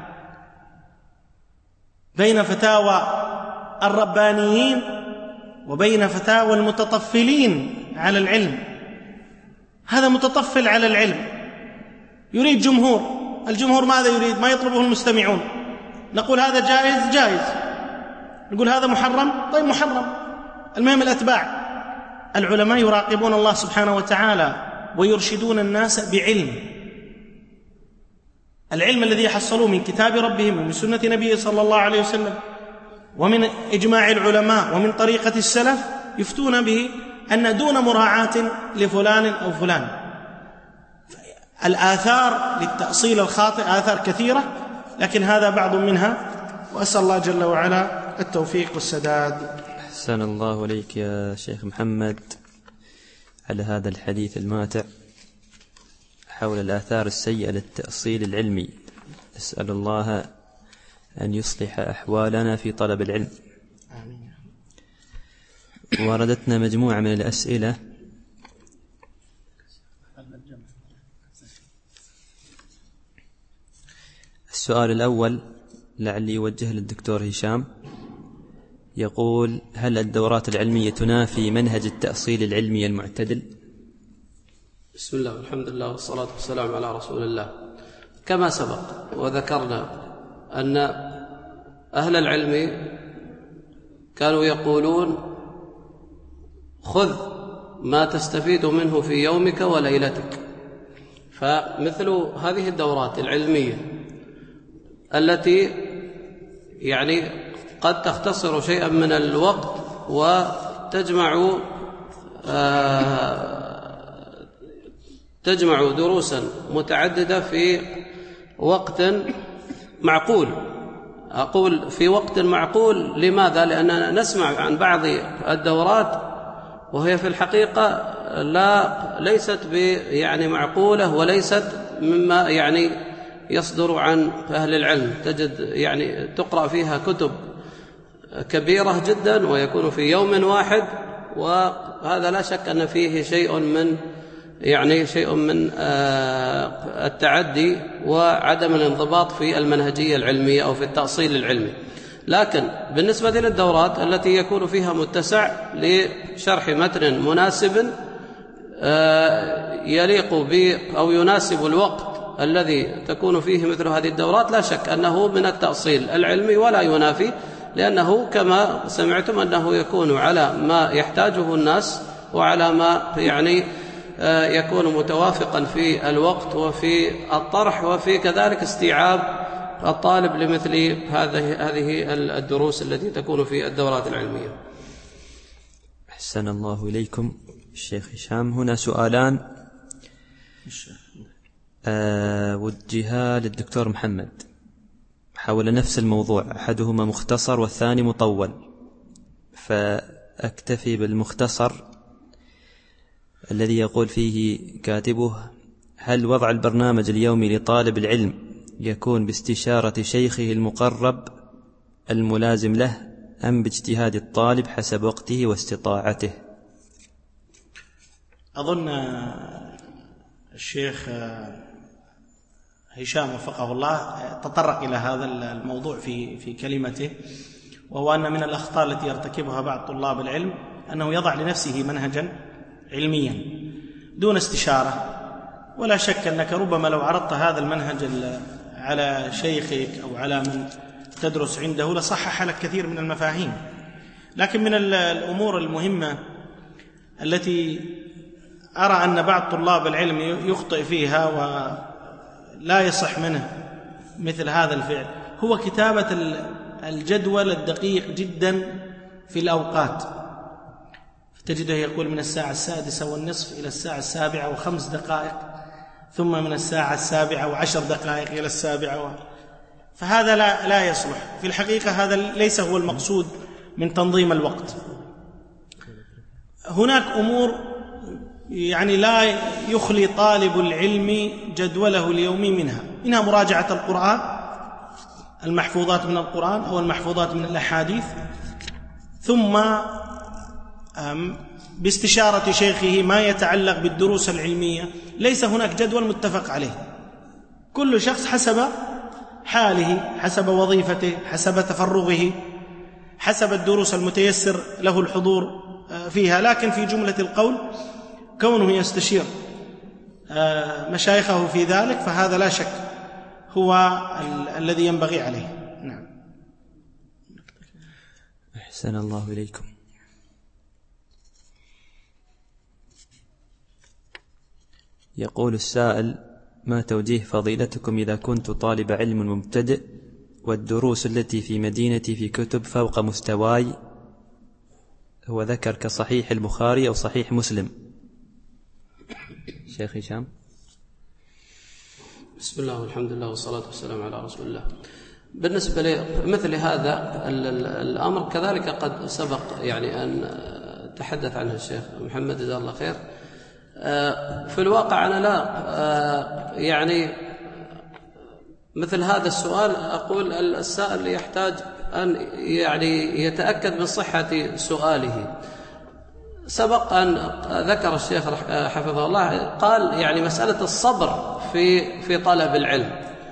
بين فتاوى الربانيين وبين فتاوى المتطفلين على العلم. هذا متطفل على العلم يريد جمهور. الجمهور ماذا يريد؟ ما يطلبه المستمعون. نقول هذا جائز جائز، نقول هذا محرم طيب محرم. المهم الأتباع. العلماء يراقبون الله سبحانه وتعالى ويرشدون الناس بعلم، العلم الذي يحصلوه من كتاب ربهم ومن سنة نبيه صلى الله عليه وسلم ومن إجماع العلماء ومن طريقة السلف، يفتون به أن دون مراعاة لفلان أو فلان. الآثار للتأصيل الخاطئ آثار كثيرة، لكن هذا بعض منها، وأسأل الله جل وعلا التوفيق والسداد. أحسن الله عليك يا شيخ محمد على هذا الحديث الماتع حول الآثار السيئة للتأصيل العلمي. أسأل الله أن يصلح أحوالنا في طلب العلم. وردتنا مجموعة من الأسئلة. السؤال الأول لعلي يوجه للدكتور هشام، يقول: هل الدورات العلمية تنافي منهج التأصيل العلمي المعتدل؟ بسم الله والحمد لله والصلاة والسلام على رسول الله. كما سبق وذكرنا أن أهل العلم كانوا يقولون: خذ ما تستفيد منه في يومك وليلتك. فمثل هذه الدورات العلمية التي يعني قد تختصر شيئا من الوقت وتجمع آه تجمع دروسا متعددة في وقت معقول. أقول في وقت معقول لماذا؟ لأننا نسمع عن بعض الدورات وهي في الحقيقة لا ليست يعني معقولة وليست مما يعني يصدر عن أهل العلم. تجد يعني تقرأ فيها كتب كبيرة جدا ويكون في يوم واحد، وهذا لا شك أن فيه شيء من يعني شيء من التعدي وعدم الانضباط في المنهجية العلمية أو في التأصيل العلمي. لكن بالنسبة للدورات التي يكون فيها متسع لشرح متن مناسب يليق ب أو يناسب الوقت الذي تكون فيه مثل هذه الدورات، لا شك أنه من التأصيل العلمي ولا ينافي، لأنه كما سمعتم أنه يكون على ما يحتاجه الناس وعلى ما يعني يكون متوافقا في الوقت وفي الطرح وفي كذلك استيعاب الطالب لمثل هذه هذه الدروس التي تكون في الدورات العلمية. أحسن الله إليكم الشيخ هشام. هنا سؤالان أه وجها للدكتور محمد حول نفس الموضوع، أحدهما مختصر والثاني مطول، فأكتفي بالمختصر الذي يقول فيه كاتبه: هل وضع البرنامج اليومي لطالب العلم يكون باستشارة شيخه المقرب الملازم له أم باجتهاد الطالب حسب وقته واستطاعته؟ أظن الشيخ هشام وفقه الله تطرق إلى هذا الموضوع في في كلمته، وهو أن من الأخطاء التي يرتكبها بعض طلاب العلم أنه يضع لنفسه منهجا علميا دون استشارة. ولا شك أنك ربما لو عرضت هذا المنهج على شيخك أو على من تدرس عنده لصحح لك كثير من المفاهيم. لكن من الأمور المهمة التي أرى أن بعض طلاب العلم يخطئ فيها ولا يصح منه مثل هذا الفعل هو كتابة الجدول الدقيق جدا في الأوقات. تجده يقول من الساعة السادسة والنصف إلى الساعة السابعة وخمس دقائق، ثم من الساعة السابعة وعشر دقائق إلى السابعة و... فهذا لا, لا يصلح. في الحقيقة هذا ليس هو المقصود من تنظيم الوقت. هناك أمور يعني لا يخلي طالب العلم جدوله اليومي منها منها مراجعة القرآن، المحفوظات من القرآن أو المحفوظات من الأحاديث، ثم باستشارة شيخه ما يتعلق بالدروس العلمية. ليس هناك جدول متفق عليه، كل شخص حسب حاله، حسب وظيفته، حسب تفرغه، حسب الدروس المتيسر له الحضور فيها. لكن في جملة القول كونه يستشير مشايخه في ذلك فهذا لا شك هو الذي ينبغي عليه. نعم. أحسن الله إليكم. يقول السائل: ما توجيه فضيلتكم إذا كنت طالب علم مبتدئ والدروس التي في مدينتي في كتب فوق مستواي، هو ذكر كصحيح البخاري أو صحيح مسلم. شيخ هشام. بسم الله والحمد لله والصلاة والسلام على رسول الله. بالنسبة لمثل هذا الأمر كذلك قد سبق يعني أن تحدث عنه الشيخ محمد جزاه الله خير. في الواقع أنا لا يعني مثل هذا السؤال أقول السائل يحتاج أن يعني يتأكد من صحة سؤاله. سبق أن ذكر الشيخ حفظه الله قال يعني مسألة الصبر في في طلب العلم.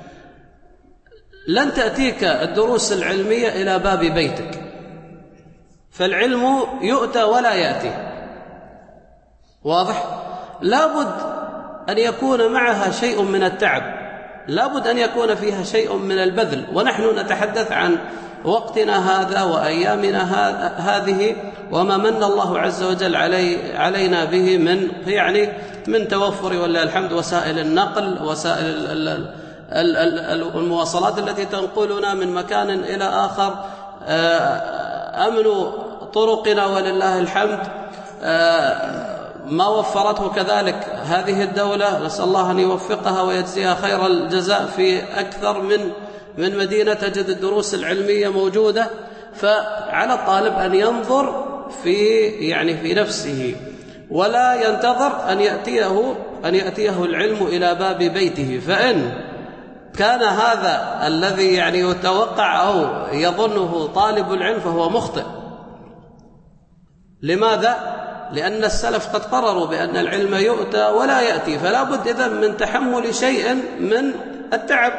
لن تأتيك الدروس العلمية إلى باب بيتك، فالعلم يؤتى ولا يأتي. واضح؟ لابد أن يكون معها شيء من التعب، لابد أن يكون فيها شيء من البذل. ونحن نتحدث عن وقتنا هذا وأيامنا هذه وما من الله عز وجل علي علينا به من يعني من توفر ولله الحمد وسائل النقل، وسائل المواصلات التي تنقلنا من مكان إلى آخر، أمن طرقنا ولله الحمد ما وفرته كذلك هذه الدولة. نسأل الله أن يوفقها ويجزيها خير الجزاء. في أكثر من من مدينة تجد الدروس العلمية موجودة. فعلى الطالب أن ينظر في يعني في نفسه ولا ينتظر أن يأتيه أن يأتيه العلم إلى باب بيته. فإن كان هذا الذي يعني يتوقع أو يظنه طالب العلم فهو مخطئ. لماذا؟ لأن السلف قد قرروا بأن العلم يؤتى ولا يأتي. فلا بد إذن من تحمل شيء من التعب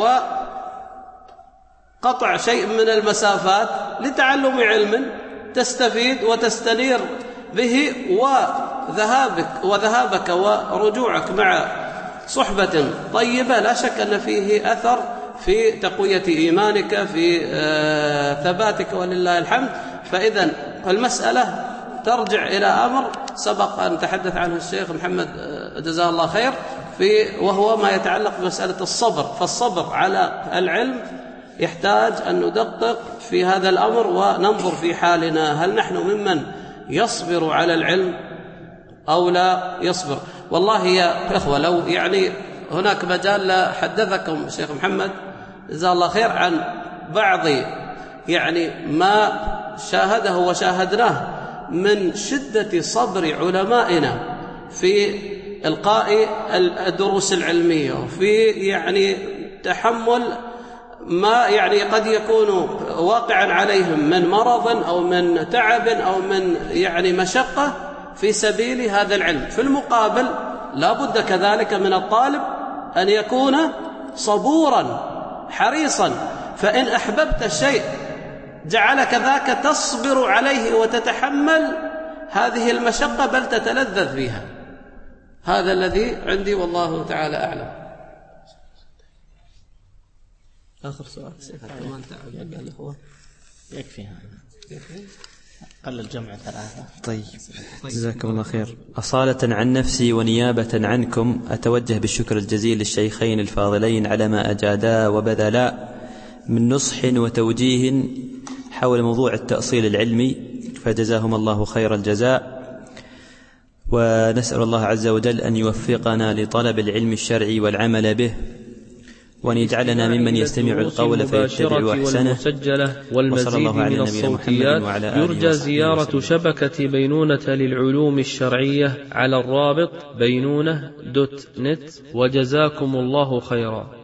وقطع شيء من المسافات لتعلم علم تستفيد وتستنير به، وذهابك وذهابك ورجوعك مع صحبة طيبة لا شك أن فيه أثر في تقوية إيمانك، في ثباتك ولله الحمد. فإذن المسألة ترجع إلى أمر سبق أن تحدث عنه الشيخ محمد جزاه الله خير في وهو ما يتعلق بمسألة الصبر. فالصبر على العلم يحتاج أن ندقق في هذا الأمر وننظر في حالنا، هل نحن ممن يصبر على العلم أو لا يصبر؟ والله يا إخوة لو يعني هناك مجال حدثكم الشيخ محمد جزاه الله خير عن بعض يعني ما شاهده وشاهدناه من شدة صبر علمائنا في إلقاء الدروس العلمية، وفي يعني تحمل ما يعني قد يكون واقعا عليهم من مرض أو من تعب أو من يعني مشقة في سبيل هذا العلم. في المقابل لا بد كذلك من الطالب أن يكون صبورا حريصا، فإن أحببت الشيء جعلك ذاك تصبر عليه وتتحمل هذه المشقة بل تتلذذ فيها. هذا الذي عندي والله تعالى أعلم. آخر سؤال يكفي قل الجمع ثلاثة. طيب جزاكم الله خير. أصالة عن نفسي ونيابة عنكم أتوجه بالشكر الجزيل للشيخين الفاضلين على ما أجادا وبذلا من نصح وتوجيه حول موضوع التأصيل العلمي، فجزاهم الله خير الجزاء، ونسأل الله عز وجل أن يوفقنا لطلب العلم الشرعي والعمل به، وأن يجعلنا ممن يستمع القول فيتبع أحسنه. والمزيد من الصوتيات يرجى زيارة شبكة بينونة للعلوم الشرعية على الرابط بينونة دوت نت، وجزاكم الله خيرا.